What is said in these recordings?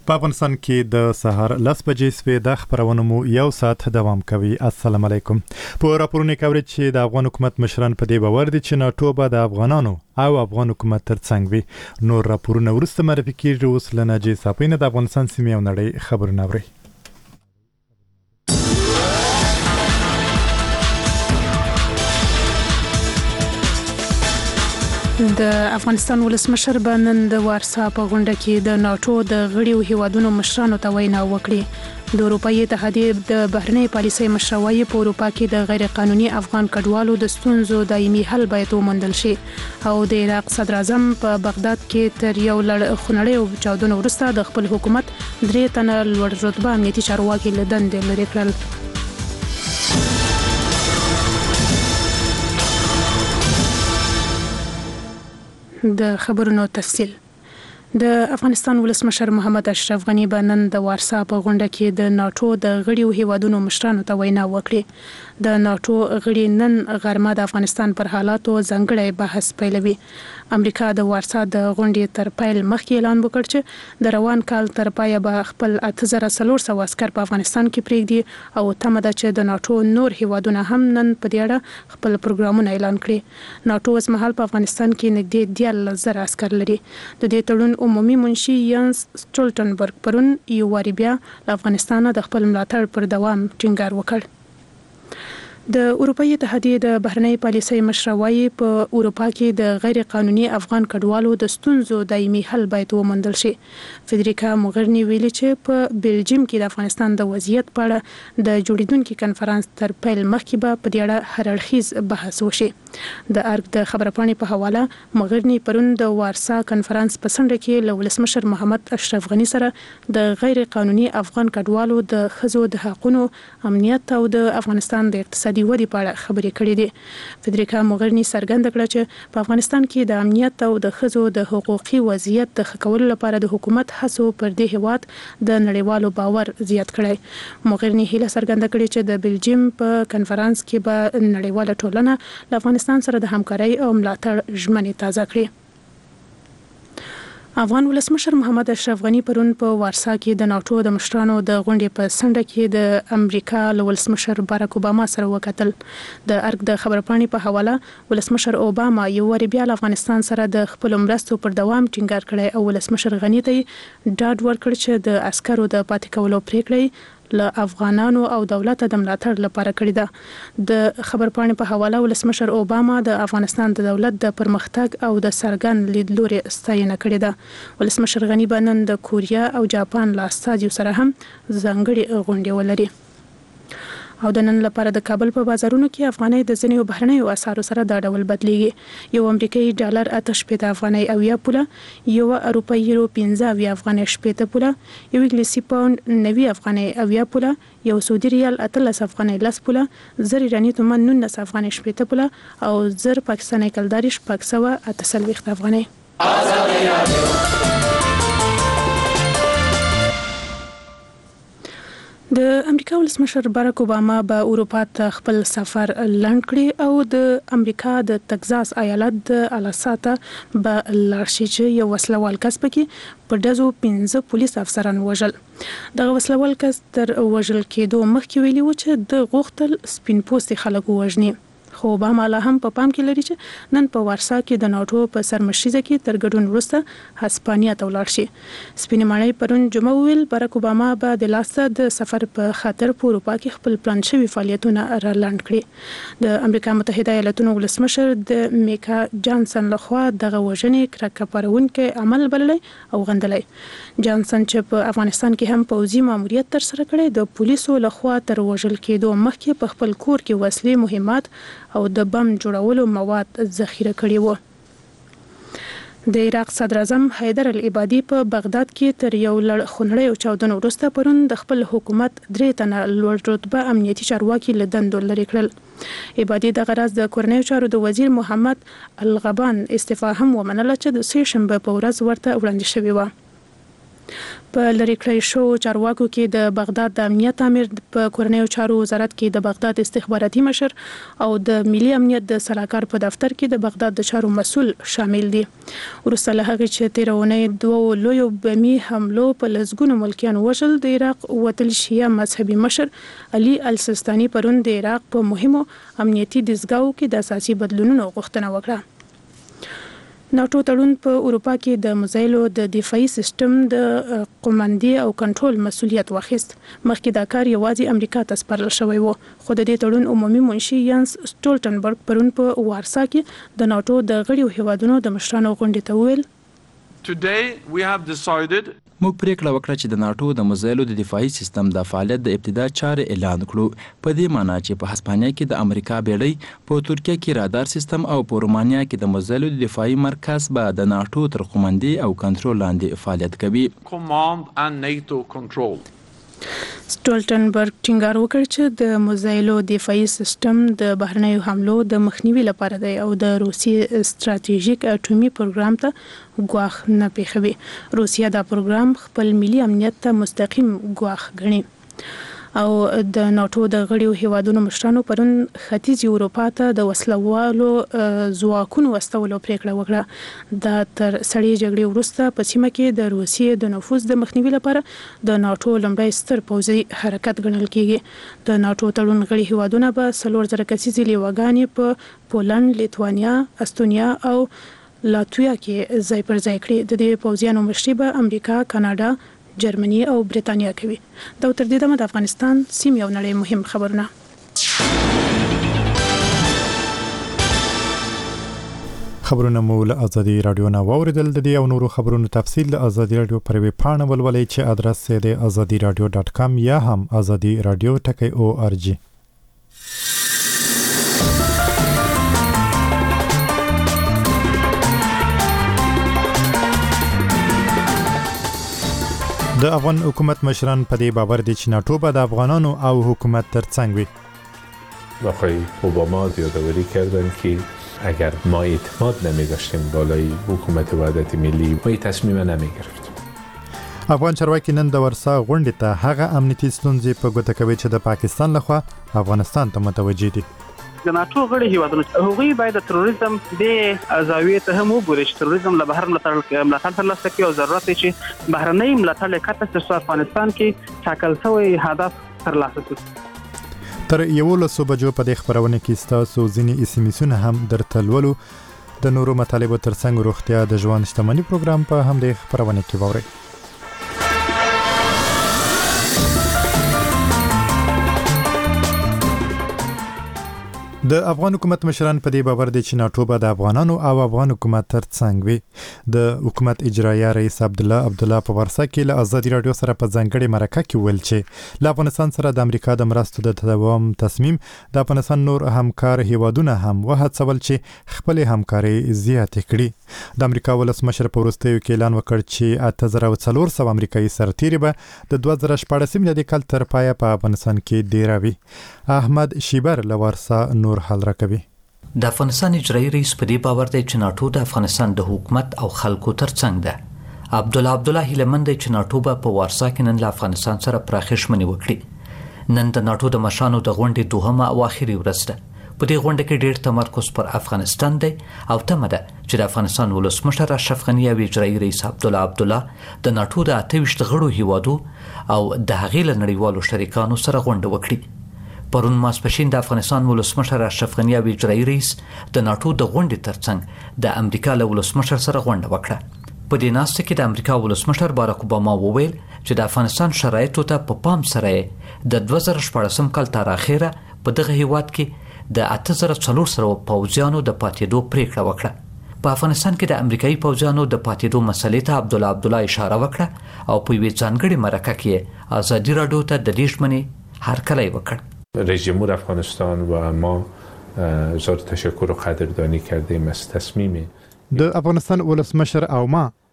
په افغانستان کې د سهار 10 بجې سوي د خبرونو مو یو ساعت دوام کوي. السلام علیکم. په راپورونو کې اوري چې د افغان حکومت مشران په دې باور دي چې ناتو به د افغانانو او افغان حکومت ترڅنګ وي. نور راپورونه ورسته معرفي کیږي. اوس لناجي صاحبینه د افغانستان سیمې او نړۍ خبرونه اوري. د افغانستان ولسمشر به نن د وارسا په غونډه کې د ناتو د غړیو هیوادونو مشرانو ته وینا وکړي. د اروپایي اتحادیې د بهرنۍ پالیسۍ مشروعي په اروپا کې د غیر قانوني افغان کډوالو د ستونزو دایمي حل باید وموندل شي او د عراق صدر اعظم په بغداد کې تر یو خونړیو چاودنو وروسته د خپل حکومت 3 تنه لوړ رتبه امنیتي چارواکي له دندې لرې کړل. د خبرونو تفصیل. د افغانستان ولسمشر محمد اشرف غنی به نن د وارسا په غونډه کې د ناتو د غړیو هیوادونو مشرانو ته وینا وکړي. د ناتو غړي نن غرمه د افغانستان پر حالاتو ځانګړی بحث پیلوي. امریکا د وارسا د غونډې تر پیل مخکې اعلان وکړ چې د روان کال تر پایه به خپل 8400 عسكر په افغانستان کې پرېږدي او تمه ده چې د ناتو نور هیوادونه هم نن په دې اړه خپل پروګرامونه اعلان کړي. ناتو اوس مهال په افغانستان کې نږدې 10000 عسكر لري. د دې تړون عمومي منشي یانس سټولټنبرګ پرون یو واری بیا له افغانستان د خپل ملاتړ پر دوام ټینګار وکړ. د اروپایي اتحادیې د بهرنۍ پالیسۍ مشروعي په اروپا کې د غیر قانوني افغان کډوالو د ستونزو دایمي حل باید وموندل شي. فدریکا موغرني ویلي چې په بلجیم کې د افغانستان د وضعیت په اړه د جوړیدونکو کنفرانس تر پیل مخکې به په دې اړه هرړخیز بحث وشي. د ارګ د خبرپاڼې په حواله موغرني پرون د وارسا کنفرانس په څنډه کې له ولسمشر محمد اشرف غنی سره د غیر قانوني افغان کډوالو د ښځو د حقوقو امنیت او د افغانستان د اقتصادي ودې په اړه خبرې کړې دي. فدریکا موغرني څرګنده کړه چې په افغانستان کې د امنیت او د ښځو د حقوقي وضعیت د ښه کولو لپاره د حکومت هڅو پر دې هیواد د نړیوالو باور زیات کړی. موغرني هیله څرګنده کړې چې د بلجیم په کنفرانس کې به نړیواله ټولنه له افغانستان سره د همکارۍ او ملاتړ ژمنې تازه کړي. افغان ولسمشر محمد اشرف غنی پرون په وارسا کې د ناتو د مشرانو د غونډې په څنډه کې د امریکا له ولسمشر باراک اوباما سره وکتل. د ارګ د خبرپاڼې په حواله ولسمشر اوباما یو واری بیا له افغانستان سره د خپل مرستو پر دوام ټینګار کړی او ولسمشر غنی ته ډاډ ورکړ چې د عسکرو د پاتې کولو پریکړې له افغانانو او دولت د ملاتړ لپاره کړی ده. د خبرپاڼې په حواله ولسمشر اوباما د افغانستان د دولت د پرمختګ او د څرګند لیدلوري ستاینه کړې ده. ولسمشر غنی به نن د کوریا او جاپان له استازیو سره هم ځانګړي غونډې ولري. او د نن لپاره د کابل په بازارونو کې افغانۍ د ځینو بهرنیو اسعارو سره دا ډول بدلیږي. یو امریکایي ډالر 8 افغانۍ او 1 پوله، یو اروپایي یورو 15 افغانۍ 8 پوله، یو انګلیسي پاوند 90 افغانۍ او 1 پوله، یو سعودي ریال 13 افغانۍ 10 پوله، زر ایرانی تومان 19 افغانۍ 8 پوله او زر پاکستاني کلداري 628 افغانۍ. د امریکا ولسمشر باراک اوباما به اروپا ته خپل سفر لنډ کړي او د امریکا د تگزاس ایالت د الاساته به لاړ شي چې یو وسلوال کس پکې په ډزو 15 پولیس افسران وژل. دغه وسلوال کس تر وژل کېدو مخکې ویلي و چې د غوښتل سپین پوستي خلک ووژني. خو اوباما لا هم په پام کې لري چې نن په وارسا کې د ناتو په سرمشریزه کې تر ګډون وروسته هسپانیا ته ولاړ شي. سپینې ماڼۍ پرون جمعه ویل باراک اوباما به د لاسته د سفر په خاطر په اروپا کې خپل پلان شوي فعالیتونه را لنډ کړي. د امریکا متحده ایالاتونو ولسمشر د میکا جانسن لخوا دغه وژنې کرکه پارونکي عمل بللی او غندلی. جانسن چې په افغانستان کې هم پوځي ماموریت تر سره کړی د پولیسو لخوا تر وژل کېدو مخکې په خپل کور کې وسلې، مهمات او د بم جوړولو مواد ذخیره کړي وو. د عراق صدر اعظم حیدر العبادي په بغداد کې تر یو خونړیو چاودنو وروسته پرون د خپل حکومت 3 تنه لوړ رتبه امنیتي چارواکي له دندو لرې کړل. عبادي دغه راز د کورنیو چارو د وزیر محمد الغبان استعفا هم ومنله چې د سه شنبه په ورځ ورته وړاندې شوې وه. په لری کړی شو چارواکو کې د بغداد د امنیت امیر په کورنیو چارو وزارت کې د بغداد استخباراتي مشر او د ملي امنیت د سلاکار په دفتر کې د بغداد د چارو مسول شامل دي. ورسته له هغه چې تیرونه دوه لوی بمي حملو په لزګونو ملکیان وشل د عراق وتل شیعه مذهبي مشر علي السستاني پرون د عراق په مهمو امنیتي دزګاو کې د اساسي بدلونونو غوښتنه وکړه. ناتو تړون په اروپا کې د مزایلو د دفاعي سیستم د قومندي او کنټرول مسولیت واخیست. مخکې دا کار یوازې امریکا ته سپارل شوی و، خو د دې تړون عمومي منشي یانس سټولټنبرګ پرون په وارسا کې د ناتو د غړیو هیوادونو د مشرانو غونډې ته وویل موږ پریکړه وکړه چې د ناتو د مزایلو د دفاعي سیستم د فعالیت د ابتدا چارې اعلان کړو، په دې معنی چې په هسپانیا کې د امریکا بیړۍ، په ترکیه کې رادار سیستم او په رومانیا کې د مزایلو د دفاعي مرکز به د ناتو تر قومندي او کنټرول لاندې فعالیت کوي. سټولټنبرګ ټینګار وکړ چې د مزایلو دفاعي سیستم د بهرنیو حملو د مخنیوي لپاره دی او د روسیې ستراتیژیک اټومي پروګرام ته ګواښ نه پیښوي. روسیه دا پروګرام خپل ملي امنیت ته مستقیم ګواښ ګڼي او د ناتو د غړیو هیوادونو مشرانو پرون ختیځ اروپا ته د وسلوالو ځواکونو واستولو پریکړه وکړه. دا تر سړې جګړې وروسته په سیمه کې د روسیې د نفوذ د مخنیوي لپاره د ناتو لومړی ستر پوځي حرکت ګڼل کیږي. د ناتو تړون غړي هیوادونه به 4000 کسیزې لیواګانې په پولند، لیتوانیا، استونیا او لاتویا کې ځای پر ځای کړي. د دې پوځیانو مشري به امریکا، کاناډا، جرمني او برېټانیا کوي. دا تر دې دمه د افغانستان سیمې او نړۍ مهم خبرونه. خبرونه مو له ازادي رادیو نه واوریدل. د دې او نورو خبرونو تفصیل له ازادي رادیو پر ویب پاڼه ولولئ چې ادرس یې د azadiradio.com یا هم azadiradio.org. د افغان حکومت مشران په دې باور دي چې ناتو به د افغانانو او حکومت ترڅنګ وي. آقای اوباما یادآوری کردن که اگر ما اعتماد نمی داشتیم بالای حکومت وحدت ملی ما این تصمیم نمی گرفتیم. افغان چارواکي نن د ورسا غونډې ته هغه امنیتي ستونزې په ګوته کوي چې د پاکستان لخوا افغانستان ته متوجه دي. د ناتو غړي هیوادونو هغوی باید د تروریزم د زاویې ته هم وګوري چې تروریزم له بهر ملاتړ ترلاسه کړي او ضرورت دی چې بهرنۍ ملاتړ لکه تاسو افغانستان کې ټاکل شوی هدف ترلاسه کړي. تر 11 بجو په دې خبرونه کې ستاسو ځینې SMS هم درته لولو. د نورو مطالبو ترڅنګ روغتیا د ژوند شتمنۍ پروګرام په هم د خبرونه کې ووري. د افغان حکومت مشران په دې باور دي چې ناتو به د افغانانو او افغان حکومت ترڅنګ وي. د حکومت اجرایه رئیس عبدالله په ورسا کې له ازادي رادیو سره په ځانګړي مرکه کې ویل چې له افغانستان سره د امریکا د مرستو د تداوم تصمیم د افغانستان نور همکار هیوادونه هم وهڅول چې خپل همکاري زیاتې کړي. د امریکا ولسمشر په وروستیو کې اعلان وکړ چې 8400 امریکایي سرتیري به د 2014 میلادي کال تر پایه په افغانستان کې ډیر وي. احمد شیبر له ورسا نور حل راکوي. د افغانستان اجرایي رئیس په دې باور دی چې ناتو د افغانستان د حکومت او خلکو ترڅنګ ده. عبدالله هیلمن دی چې ناتو په وارسا کې نن له افغانستان سره پراخه ژمنې وکړي. نن د ناتو د مشرانو د غونډې دوهمه او اخیری ورځ ده. په دې غونډه کې ډېر تمرکز پر افغانستان دی او تمه ده چې د افغانستان ولسمشر اشرف غني او اجرایي رئیس عبدالله د ناتو د 28 غړو هیوادو او د هغې له نړیوالو شریکانو سره غونډه وکړي. پرون ماسپښین د افغانستان ولسمشر اشرف غني او اجرایي رئیس د ناتو د غونډې ترڅنګ د امریکا له ولسمشر سره غونډه وکړه. په دې ناسته کې د امریکا ولسمشر باراک اوباما وویل چې د افغانستان شرایطو ته په پام سره د 2014 کال تر اخره په دغه هیواد کې د 8400 پوځیانو د پاتېدو پریکړه وکړه. په افغانستان کې د امریکایي پوځیانو د پاتېدو مسلې ته عبدالله اشاره وکړه او په یوې ځانګړې مرکه کې ازادي رادیو ته د دې ژمنې هرکلی وکړ. رئیس جمهور افغانستان و ما اظهار تشکر و قدردانی کردیم از تصمیم د افغانستان ولسمشر او ما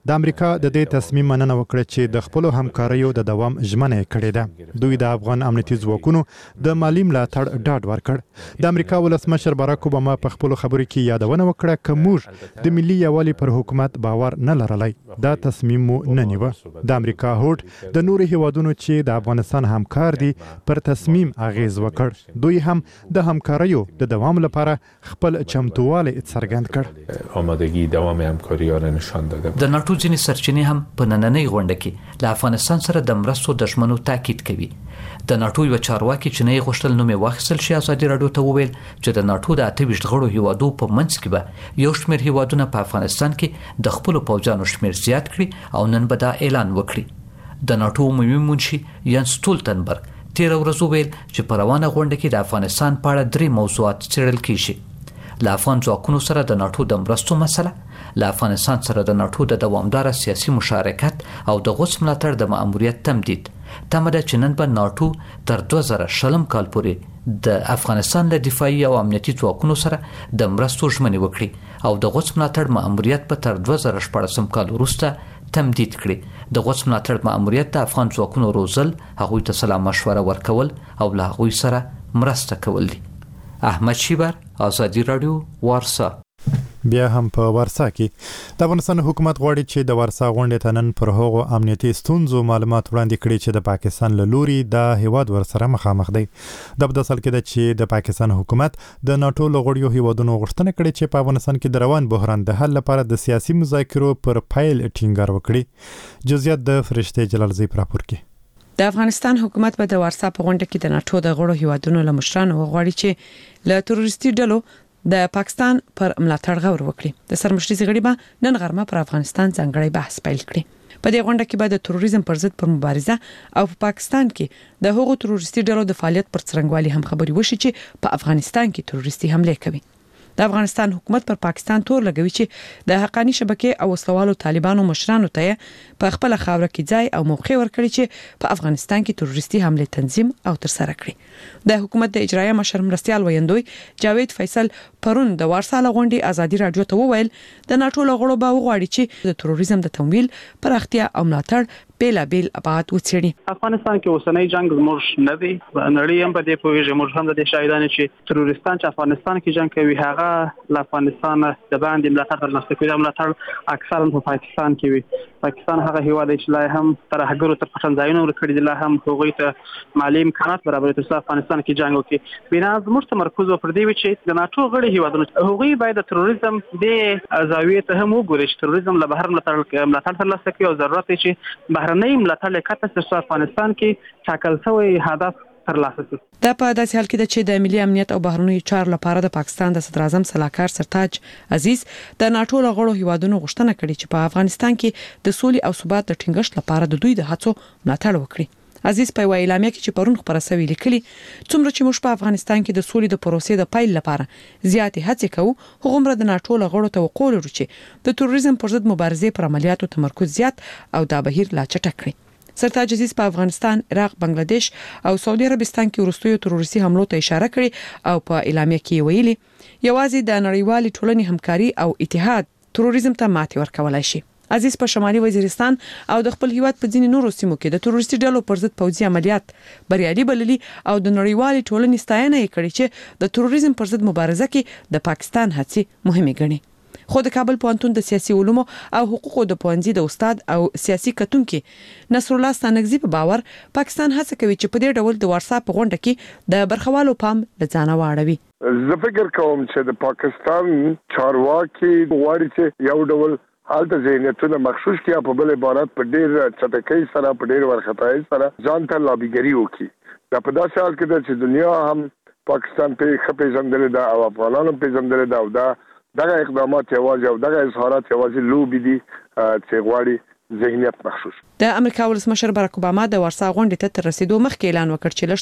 د امریکا د دې تصمیم مننه وکړه چې د خپل همکاریو د دوام ژمنه کړې ده. دوی د افغان امنیتي ځواکونو د مالی ملاتړ ډاډ ورکړ. د امریکا ولسمشر باراک اوباما په خپل خبرو کې یادونه وکړه چې موږ د ملي یووالي پر حکومت باور نه لرلای دا تصمیم مو نه نیوه. د امریکا هوډ د نورو هیوادونو چې د افغانستان همکار دي پر تصمیم اغیز وکړ. دوی هم د همکاریو د دوام لپاره خپل چمتووالی څرګند کړ. آمادگی دوام همکاری را نشان داده. د ناتو ځینې سرچینې هم په نننۍ غونډه کې له افغانستان سره د مرستو د ژمنو تاکید کوي. د ناتو یو چارواکي چې نه غوښتل نوم واخیستل شي ازادي راډیو ته وویل چې د ناتو د 28 غړو هیوادو په منځ کې به یو شمېر هیوادونه په افغانستان کې د خپل پوځیانو شمېر زیات کړي او نن به دا اعلان وکړي. د ناتو عمومي منشي ینس ستولتنبرګ 13 ورځې ویل چې په روانه غونډه کې د افغانستان په اړه 3 موضوعات څېړل کیږي. له افغان ځواکونو سره د ناتو د مرستو مسله، له افغانستان سره د ناتو د دوامداره سیاسي مشارکت او د غوڅ ملاتړ د مأموریت تمدید. تمه ده چې نن به ناتو تر 2020 کال پورې د افغانستان له دفاعي او امنیتي ځواکونو سره د مرستو ژمنې وکړي او د غوڅ ملاتړ مأموریت په تر 2014 کال وروسته تمدید کړي. د غوڅ ملاتړ مأموریت د افغان ځواکونو روزل، هغوی ته سلا مشوره ورکول او له هغوی سره مرسته کول دي. احمد شیبر، ازادي راډیو، وارسا. بیا هم په ورسا کې د افغانستان حکومت غواړي چې د ورسا غونډې ته نن پر هغو امنیتي ستونزو معلومات وړاندې کړي چې د پاکستان له لوري د هیواد ورسره مخامخ دی. د بدسل کې د چې د پاکستان حکومت د ناتو له غړیو هیوادونو غوښتنه کړې چې په افغانستان کې د روان بحران د حل لپاره د سیاسي مذاکرو پر فایل ټینګار وکړي. جزئیات د فرشته جلال زی راپور کې. د افغانستان حکومت په د ورسا په غونډه کې د ناتو د غړو هیوادونو له مشرانو غواړي چې له تروریستي ډلو د پاکستان پر ملاتړ غور وکړي. د سرمشري غړي به نن غرمه پر افغانستان ځانګړی بحث پیل کړي. په دې غونډه کې به د تروریزم پر ضد پر مبارزه او په پاکستان کې د هغو تروریستي ډلو د فعالیت پر څرنګوالي هم خبري وشي چې په افغانستان کې تروریستي حمله کوي. د افغانستان حکومت پر پاکستان تور لګوي چې د حقانی شبکې او وسلوالو طالبانو مشرانو ته په خپل خاوره کې ځای او موقع ورکړي چې په افغانستان کې تروریستي حمله تنظیم او ترسره کړي. د حکومت د اجرایه مشر مرستيال ویندوی جاوید فیصل پرون د ورسا غونډې ازادي راډیو ته وویل د ناتو لغړو به وغواړي چې د تروریزم د تمویل پراختیا او ملاتړ بیل ابعاد وڅېړي. افغانستان کې اوسنۍ جنگ زموږ نه دی، نړۍ هم په دې پوهیږي، موږ هم د دې شاهدان چې تروریستان چې افغانستان کې جنگ کوي هغه له افغانستان د باندې ملاتړ ترلاسه کوي. ملاتړ اکثرا په پاکستان کې وي. پاکستان هغه هیواد چې لا هم ترهګرو تر پټنځایونو ورکړي دي، لا هم هغوی ته مالی امکانات برابروي ترڅو افغانستان کې جنگ وکړي. بنا زموږ تمرکز پر دې وي چې د ناتو غړي هیوادونو هغوی باید د تروریزم د زاویې ته هم وګوري چې تروریزم له بهر ملاتړ ترلاسه کوي او ضرورت یې چې بهرنۍ ملاتړ لکه تاسو افغانستان کې ټاکل شوی هدف ترلاسه کړي. دا په داسې حال کې ده چې د ملي امنیت او بهرنیو چارو لپاره د پاکستان د صدر اعظم سلاکار سرتاج عزیز د ناتو غړو هیوادونو غوښتنه کړې چې په افغانستان کې د سولې او ثبات د ټینګښت لپاره د دوی د هڅو ملاتړ وکړي. عزیز په اعلامیه کې چې پرون خبره شوې لیکلي څومره چې موږ په افغانستان کې د سولې د پروسې د پایل لپاره زیاتې هڅې کوو هغومره د ناتو غړو توقع لرو چې د تروریزم پر ضد مبارزې پر عملیاتو تمرکز زیات او دا بهیر لا چټک کړي. سرتاج عزیز په افغانستان، عراق، بنگلاديش او سعودي عربستان کې وروستیو تروریستي حملو ته اشاره کړې او په اعلامیه کې ویلي یوازې د نړیوال ټولنې همکاري او اتحاد تروریزم ته ماتې ورکولای شي. عزیز په شمالي وزیرستان او د خپل هیواد په ځینې نورو سیمو کې د تروریستي ډلو پر ضد پوځي عملیات بریالي بللي او د نړیوال ټولنې ستاینه یې کړې چې د تروریزم پر ضد مبارزه کې د پاکستان هڅې مهمه ګڼي. خو د کابل پوهنتون د سیاسي علومو او حقوقو د پوهنځي د استاد او سیاسي کتونکو نصر الله ستانکزي په باور پاکستان هڅه کوي چې په دې ډول د ورسا په غونډه کې د برخوالو پام لځانه واړوي. زه فکر کوم چې د پاکستان چارواکي غواړي چې یو ډول حالت ذهنیتونه مخصوص کیا په بل عبارت په ډیر چټکۍ سره په ډیر ورختای سره ځان ته لابیګری وکي. دا په داسې حال کې چې دنیا هم پاکستان په خپې زندل ده او افغانانو په زندل ده او دغه اقدامات یوازې او دغه اظهارات یوازې لوبي دي چې غواړي ذهنیت مخصوص. د امریکا ولسمشر باراک اوباما د ورسا غونډې ته تر رسیدو مخکې اعلان وکړ چې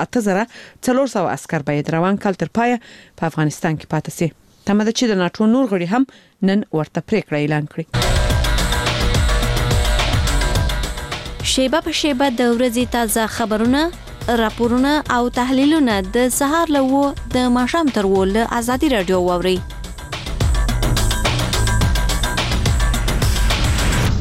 لږ تر لږه 8400 عسكر باید روان کال تر پایه په افغانستان کې پاتې شي. تمه ده چې د ناتو نور غړي هم نن ورته پریکړه اعلان کړي. شیبه په شیبه د ورځې تازه خبرونه، راپورونه او تحلیلونه د سهار له د ماښام تر ول ازادي راډیو واوري.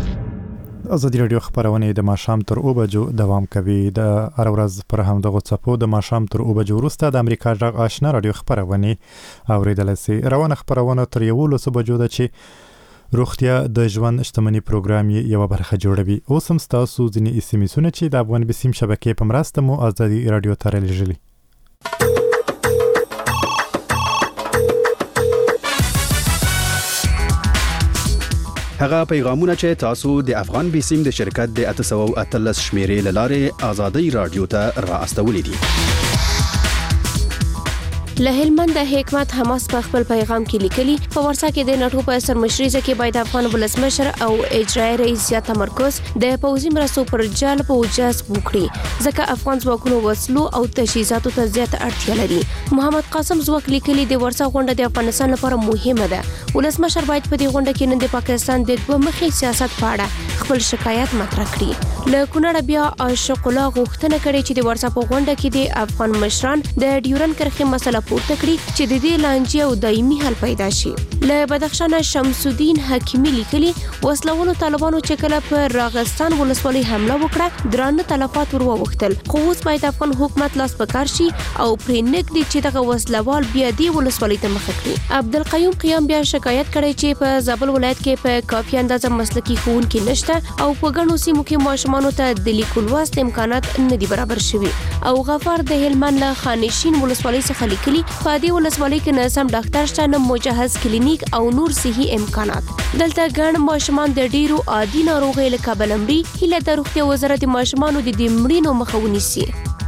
ازادي رادیو خبرونه د ماشام تر 2 بجو دوام کوي. د هر ورځ پر هم د غوڅپو د ماشام تر 2 بجو وروسته د امریکا جغ آشنا رادیو خبرونه اوریدل سي. روانه خبرونه تر 11 بجو د چې روغتیا د ژوند شتمنۍ پروګرام یو برخه جوړوي. اوس هم تاسو ځینې اسمسونه چې د افغان بسیم شبکې په مرسته مو ازادي رادیو ته لېږلي. هغه پیغامونه چې تاسو د افغان بسیم د شرکت د 813 شمیرې لاره ازادي رادیو ته را استولې دي. له هلمند د حکمت حماس په خپل پیغام کې لیکلي په ورسا کې د نټو په سر مشرۍ کې باید افغان ولسمشر او اجرایي رئیس یا تمرکز د پوځي مرستو پر جال په وجاز وکړي ځکه افغان ځواکونو وسلو او تجهیزاتو ته زیات اړتیا لري. محمد قاسم ځواک لیکلي د ورسا غونډه د افغانستان لپاره مهمه ده. ولسمشر باید په دې غونډه کې نن د پاکستان د دوه مخي سیاست په اړه خپل شکایت مطرح کړي. له کونړ بیا عاشق الله غوښتنه کړې چې د ورسا په غونډه کې د افغان مشران د ډیورن کرښې مسله پورته کړي چې د دې لانجې او دایمي حل پیدا شي. له بدخشان شمس الدین حکیمی لیکلي وسلوالو طالبانو چې کله په راغستان ولسوالۍ حمله وکړه درانه تلفات وروغتل خو اوس باید افغان حکومت لاس پکار شي او پرې نږدې چې دغه وسلوال بیا دی ولسوالۍ ته مخ کړي. عبدالقیوم قیام بیا شکایت کړی چې په زابل ولایت کې په کافي اندازه مسلکي ښوونکي نشته او په ګڼو سیمو کې ماشومانو ته د لیکلو لوست امکانات نه دي برابر شوي. او غفار د هلمند له خانشین ولسوالۍ څخه لیکلي په دې ولسوالۍ کې نه سم ډاکټر شته نه مجهز کلینیک او نور صحي امکانات. دلته ګڼ ماشومان د ډیرو عادي ناروغیو له کبله مري. هیله د روغتیا وزارت د ماشومانو د دې مړینو مخه ونیسي.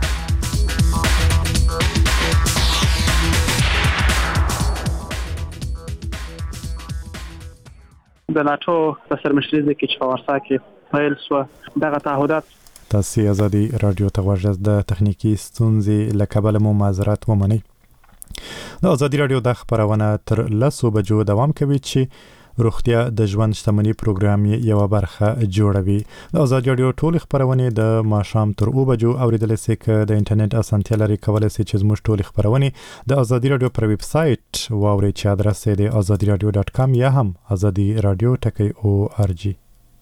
د ناتو په سر مشرۍ کې چې په ورسا کې پیل شو دغه تعهدات تاسو ازادي رادیو ته ورجز د تخنیکی ستونزې له کبله مو معذرت ومنئ. د ازادي رادیو د خبرونه تر 10 بجو دوام کوي چې روغتیا د ژوند شتمنۍ پروګرام یو برخه جوړوي. د ازادي رادیو ټول خبرونه د ماشام تر 2 بجو اوریدل سي ک د انټرنیټ اسانتیا لري کولای سي چې زموږ ټول خبرونه د ازادي رادیو پر ویب سټ واوري چې ادرس یې د azadiradio.com یا هم azadiradio.org.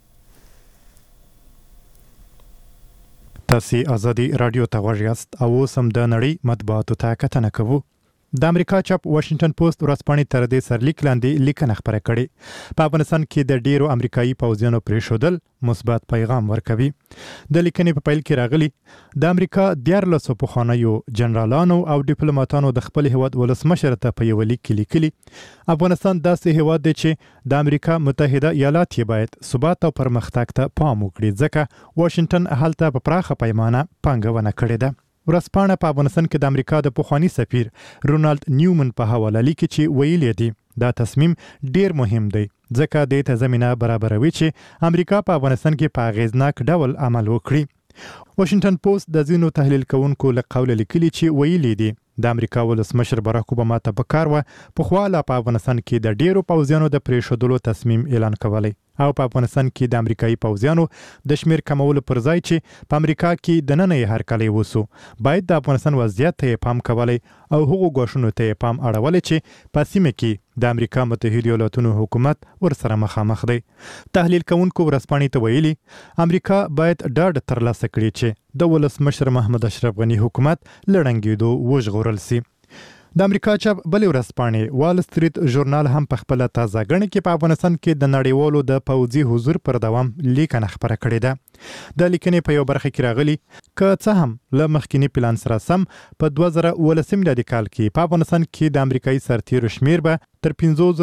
تاسو ازادي رادیو ته ورغاست او سم د نړۍ مطبوعاتو ته کتنه کوو. د امریکا چاپ واشنگټن پوسټ ورځپاڼې تر دې سرلیک لاندې لیکنه خبره کړې په افغانستان کې د ډیرو امریکایي پوځیانو پریښودل مثبت پیغام ورکوي. د لیکنې په پیل کې راغلي د امریکا 14 پخوانیو جنرالانو او ډیپلوماټانو د خپل هیواد ولسمشر ته په یو لیک کې لیکلي افغانستان داسې هیواد دی چې د امریکا متحده ایالات یې باید ثبات او پرمختګ ته پام وکړي ځکه واشنگټن هلته په پراخه پیمانه پانګونه کړې ده. ورځپاڼه په افغانستان کې د امریکا د پخوانی سفیر رونالد نیومن په حواله لیکي چې ویلي دي دا تصمیم ډیر مهم دی ځکه د ته زمينه برابروي چې امریکا په افغانستان کې په غیزناک ډول عمل وکړي. واشنگټن پوسټ د ځینو تحلیل کوونکو له قوله لیکلي چې ویلي دي د امریکا ولسمشر باراک اوباما ته پکار و په خواله په افغانستان کې د ډیرو پوځیانو د پریښودلو تصمیم اعلان کولی او په افغانستان کې د امریکایي پوځیانو د شمیر کمولو پر ځای چې په امریکا کې د نن هر کلی وسو باید د افغانستان وضعیت ته پام کولی او هغو غوښنو ته پام اړولی چې په سیمه کې د امریکا متحده ایالاتونو حکومت ورسره مخامخ دی. تحلیل کوونکو ورځپاڼې ته ویلي امریکا باید ډاډ ترلاسه کړي چې د ولسمشر محمد اشرف غنی حکومت لړنګېدو وژغورل سي. د امریکا چاپ بلې ورځپاڼې وال سټریټ ژورنال هم په خپل تازه غړنه کې په افغانستان کې د نړیوالو د پوځي حضور پر دوام لیکنه خبره کړې ده. د لیکنې په یو برخه کې راغلي که څه هم له مخکینی پلان سره سم په 2018 میلادي کال کې په افغانستان کې د امریکایي سرتیرو شمیر به تر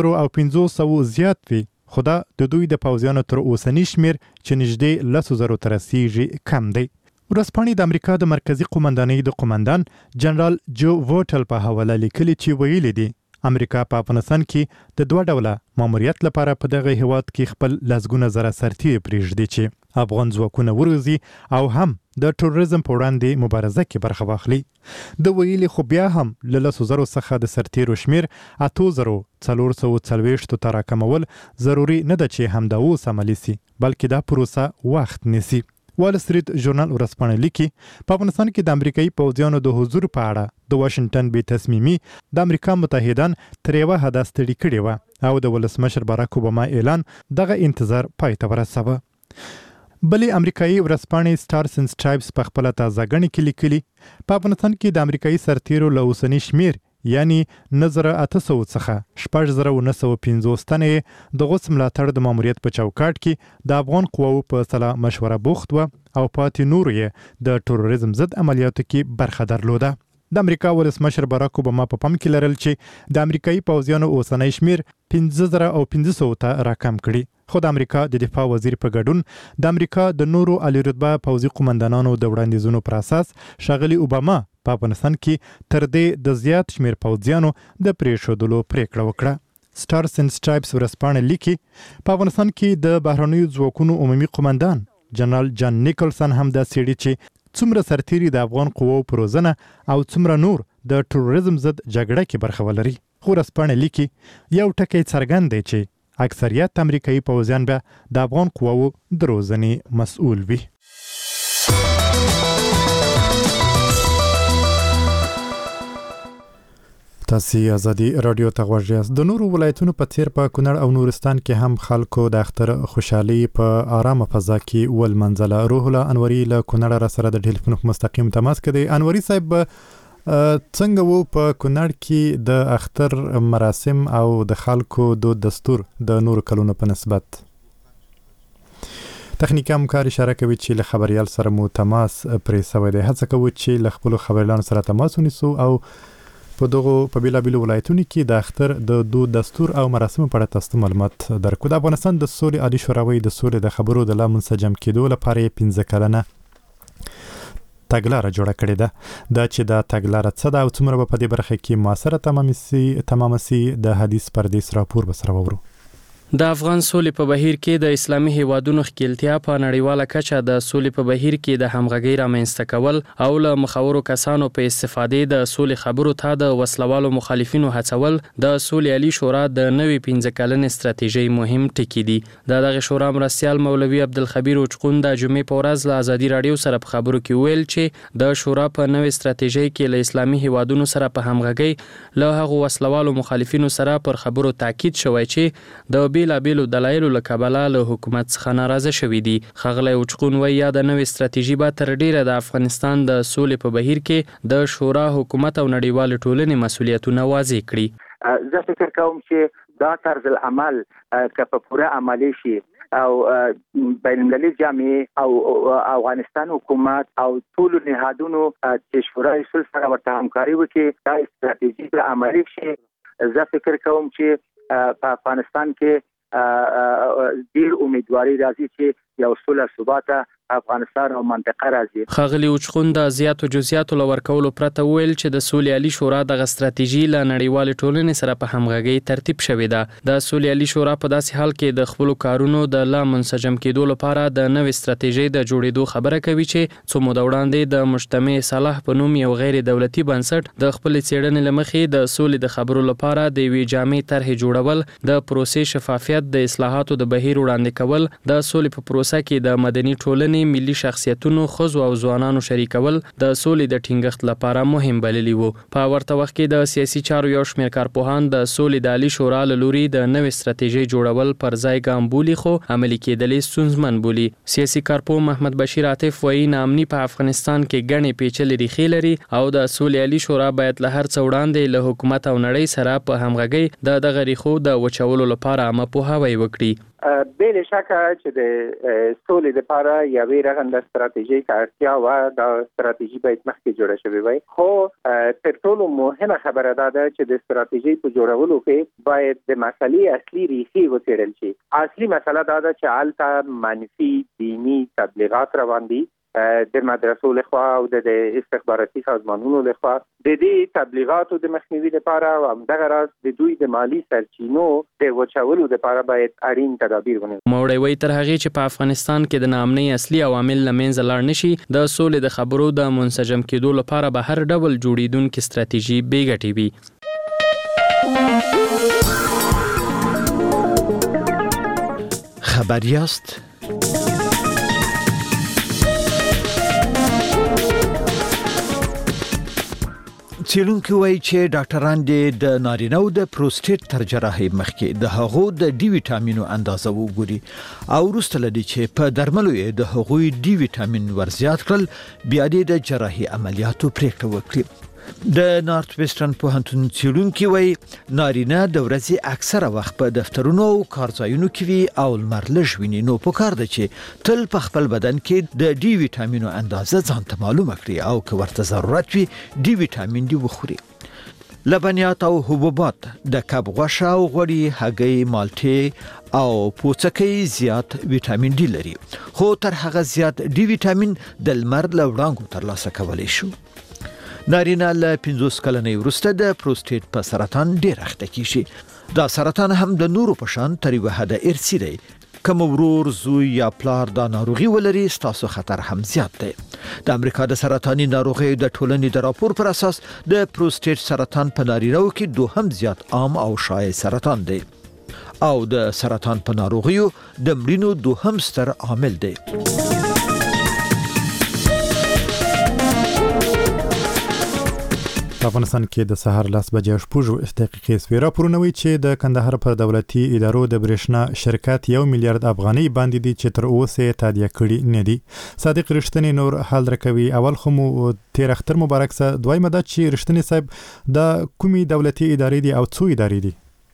50,500 زیات وي خو دا د دوی د پوځیانو تر اوسنی شمیر چې نږدې 10,000 تر رسیږي کم دی. ورځپاڼې د امریکا د مرکزی قومندانۍ د قومندان جنرال جو ووټل په حواله لیکلي چې ویلي دي امریکا په افغانستان کې د دوه ډوله ماموریت لپاره په دغه هیواد کې خپل لسګونه زره سرتیري پرېږدي چې افغان ځواکونه وروزي او هم د ټوریزم په وړاندې مبارزه کې برخه واخلي. د ویلي خو بیا هم له 10,000 څخه د سرتیرو شمیر 8,440 ته راکمول ضروری نه ده چې همدا اوس عملي سي بلکې دا پروسه وخت نیسي. وال سټریټ ژورنال ورځپاڼه لیکي په افغانستان کې د امریکایي پوځیانو د حضور په اړه د واشنگټن بې تصمیمي د امریکا متحدان تر یوه حده ستړي کړي و او د ولسمشر باراک اوباما اعلان دغه انتظار پای ته ورساوه. بلې امریکایي ورځپاڼې سټارز اینډ سټرایپس په خپل تازه غني کې لیکلي په افغانستان کې د امریکایي سرتیرو له اوسنی شمیر یعنی 9800 څخه 4950 تنې د غوڅ ملاتړ د ماموریت په چوکاټ کې د افغان قواو په سلا مشوره بوخت و او پاتې نور یې د تروریزم ضد عملیاتو کې برخه درلوده. د امریکا ولسمشر باراک اوباما په پام کې لرل چې د امریکایي پوځیانو اوسنی شمیر 15500 ته راکم کړي. خو د امریکا د دفاع وزیر په ګډون د امریکا د نورو عالی رتبه پوځي قومندانانو د وړاندیزونو پر اساس ښاغلي اوباما په افغانستان کې تر دې د زیات شمیر پوځیانو د پریښودلو پریکړه وکړه. سټارز اینډ سټرایپس ورځپاڼه لیکي په افغانستان کې د بهرنیو ځواکونو عمومي قومندان جنرال جان نیکلسن هم دا سړي چې څومره سرتیري د افغان قواو پر روزنه او څومره نور د تروریزم ضد جګړه کې برخه ولري. خو ورځپاڼه لیکي یو ټکی څرګند دی چې اکثریت امریکایي پوځیان به د افغان قواو د روزنې مسؤل وي. تاسو ازادي رادیو ته غوږ یاست. د نورو ولایتونو په څیر په کونړ او نورستان کې هم خلکو د اختر خوشحالي په آرامه فضا کې ول منځله. روح الله انوري له کونړ را سره د ټلیفون مستقیم تماس کړي. انوري صاحب څنګه وو په کونړ کې د اختر مراسم او د خلکو د دستور د نور کلونو په نسبت؟ تخنیکي همکار اشاره کوي چې له خبريال سره مو تماس پرې سوی دی. هڅه کوو چې له خپل خبريالانو سره تماس ونیسو او په دغه په بیلابیلو ولایتونو کې د اختر د دود دستور او مراسم په اړه تاسو معلومات درکو. د افغانستان د سولې عالی شوراوي د سولې د خبرو د لا منسجم کېدو لپاره 15 کلنه تګلاره جوړه کړې ده. دا چې دا تګلاره څه ده او څومره په دې برخه کې موثره تمامسي د حدیث پردیس راپور به سره وورو. د افغان سولې په بهیر کې د اسلامي هیوادونو ښکیلتیا په نړیواله کچه د سولې په بهیر کې د همغږۍ رامنځته کول او له مخورو کسانو په استفادې د سولې خبرو ته د وسلوالو مخالفینو هڅول د سولې عالی شورا د نوې 15 کلنې ستراتیژۍ مهم ټکي دي. دغه شورا مرستیال مولوي عبدالخبیر اوچقون د جمعې په ورځ له ازادي رادیو سره په خبرو کې ویل چې د شورا په نوې ستراتیژۍ کې له اسلامي هیوادونو سره په همغږۍ له هغو وسلوالو مخالفینو سره پر خبرو تاکید شوی چې د بیلابیلو دلایلو له کبله له حکومت څخه ناراضه شوي دي. ښاغلی اوچقون وایي یا د نوې ستراتیژي به تر ډیره د افغانستان د سولې په بهیر کې د شورا حکومت او نړیوال ټولنې مسؤلیتونه واضح کړي. زه فکر کوم چې دا طرز العمل که په پوره عملی شي او بین‌المللي جامعه او افغانستان حکومت او ټول نهادونو چې شورای صلح سره ورته همکاري وکړي دا ستراتیژي به عملي شي. زه فکر کوم چې په افغانستان کې ډیر امیدواري راځي چې یو سوله ثبات افغانستان او منطقه راځي. ښاغلی اوچقون د زیاتو جزئیاتو لورکولو پرته ویل چې د سولې عالی شورا د ستراتیژي له نړیوال ټولنې سره په همغږۍ ترتیب شوې ده. د سولې عالی شورا په داسې حال کې د خپل کارونو د لا منسجم کېدو لپاره د نوې ستراتیژۍ د جوړېدو خبره کوي چې څو موده وړاندې د مجتمع صلاح په نوم یو غیر دولتي بنسټ د خپل څېړنې لمخې د سولې د خبرو لپاره د یوې جامع طرحې جوړول، د پروسې شفافیت، د اصلاحاتو د بهیر وړاندې کول، د سولې په پروسه کې د مدني ټولنې ملي شخصیتونو، ښځو او ځوانانو شریکول د سولې د ټینګښت لپاره مهم بللي وو. په ورته وخت کې د سیاسي چارو یو شمېر کارپوهان د سولې د عالی شورا له لوري د نوې ستراتیژۍ جوړول پر ځای ګام بولي خو عملي کېدلې ستونزمن بولي. سیاسي کارپوه محمد بشیر عاطف وایي ناامني په افغانستان کې ګڼې پیچلې ریښې لري او د سولې عالی شورا باید له هر څه وړاندې له حکومت او نړۍ سره په همغږۍ د دغه ریښو د وچولو لپاره عامه پوهاوی وکړي. بل شکه چې د سولې لپاره یوې رغنده ستراتیژي ته اړتیا وه. دا ستراتیژي باید مخکې جوړه شوې وای، خو تر ټولو مهمه خبره دا ده چې د ستراتیژي په جوړولو کې باید د مسلې اصلي ریښې وڅېړل شي. اصلي مسله دا ده چې هلته منفي دینی تبلیغات روان دي د مدرسو لخوا او د استخباراتي سازمانونو لخوا. د دې تبلیغاتو د مخنیوي لپاره او همدغه راز د دوی د مالی سرچینو د وچولو لپاره باید اړین تدابیر ونیول. موړی وایي تر هغې چې په افغانستان کې د ناامنۍ اصلي عوامل له منځه لاړ نشي، د سولې د خبرو د منسجم کېدو لپاره به هر ډول جوړېدونکې ستراتیژي بې ګټې وي. خبر یاست؟ څېړونکي وایي چې ډاکټران د نارینه‌و د پروستیټ تر جراحۍ مخکې د هغو د ډي ویټامینو اندازه وګوري او وروسته له دې چې په درملو یې د هغوی ډي ویټامین ورزیات کړل بیا د جراحي عملیاتو پریکړه وکړي. د نارت ویسټرن پوهنتون څېړونکي وایي نارینه د ورځې اکثره وخت په دفترونو او کارځایونو کې وي او لمر لږ ویني، نو پکار ده چې تل په خپل بدن کې د ډي ویټامینو اندازه ځان ته معلومه کړي او که ورته ضرورت وي ډي ویټامین ډي وخوري. لبنیات او حبوبات د کب غوښه او غوړي، هګۍ، مالټې او پوڅکي زیات ویټامین ډي لري، خو تر هغه زیات ډي ویټامین د لمر له وړانګو ترلاسه کولی شو. نارینه له 50 کلنۍ وروسته د پروستیټ په سرطان ډیر اخته کیږي. دا سرطان هم د نورو په شان تر یوه حده ارثي دی. کوم ورور، زوی یا پلار دا ناروغي ولري ستاسو خطر هم زیات دی. د امریکا د سرطاني ناروغیو د ټولنې د راپور پر اساس د پروستیټ سرطان په نارینه‌و کې دوهم زیات عام او شایع سرطان دی او د سرطان په ناروغیو د مړینو دوهم ستر عامل دی. په افغانستان کې د سهار 10:06 سوي راپورونه وایي چې د کندهار پر دولتي ادارو د برېښنا شرکت 1 میلیارډ افغانۍ باندې دي چې تر اوسه تادیه کړي نه دي. صادق رښتینی نور حال درکوي. اول خو مو تیر اختر مبارک سه. دویمه دا چې رښتینی صاحب د کومي دولتي ادارې دي او څو ادارې دي؟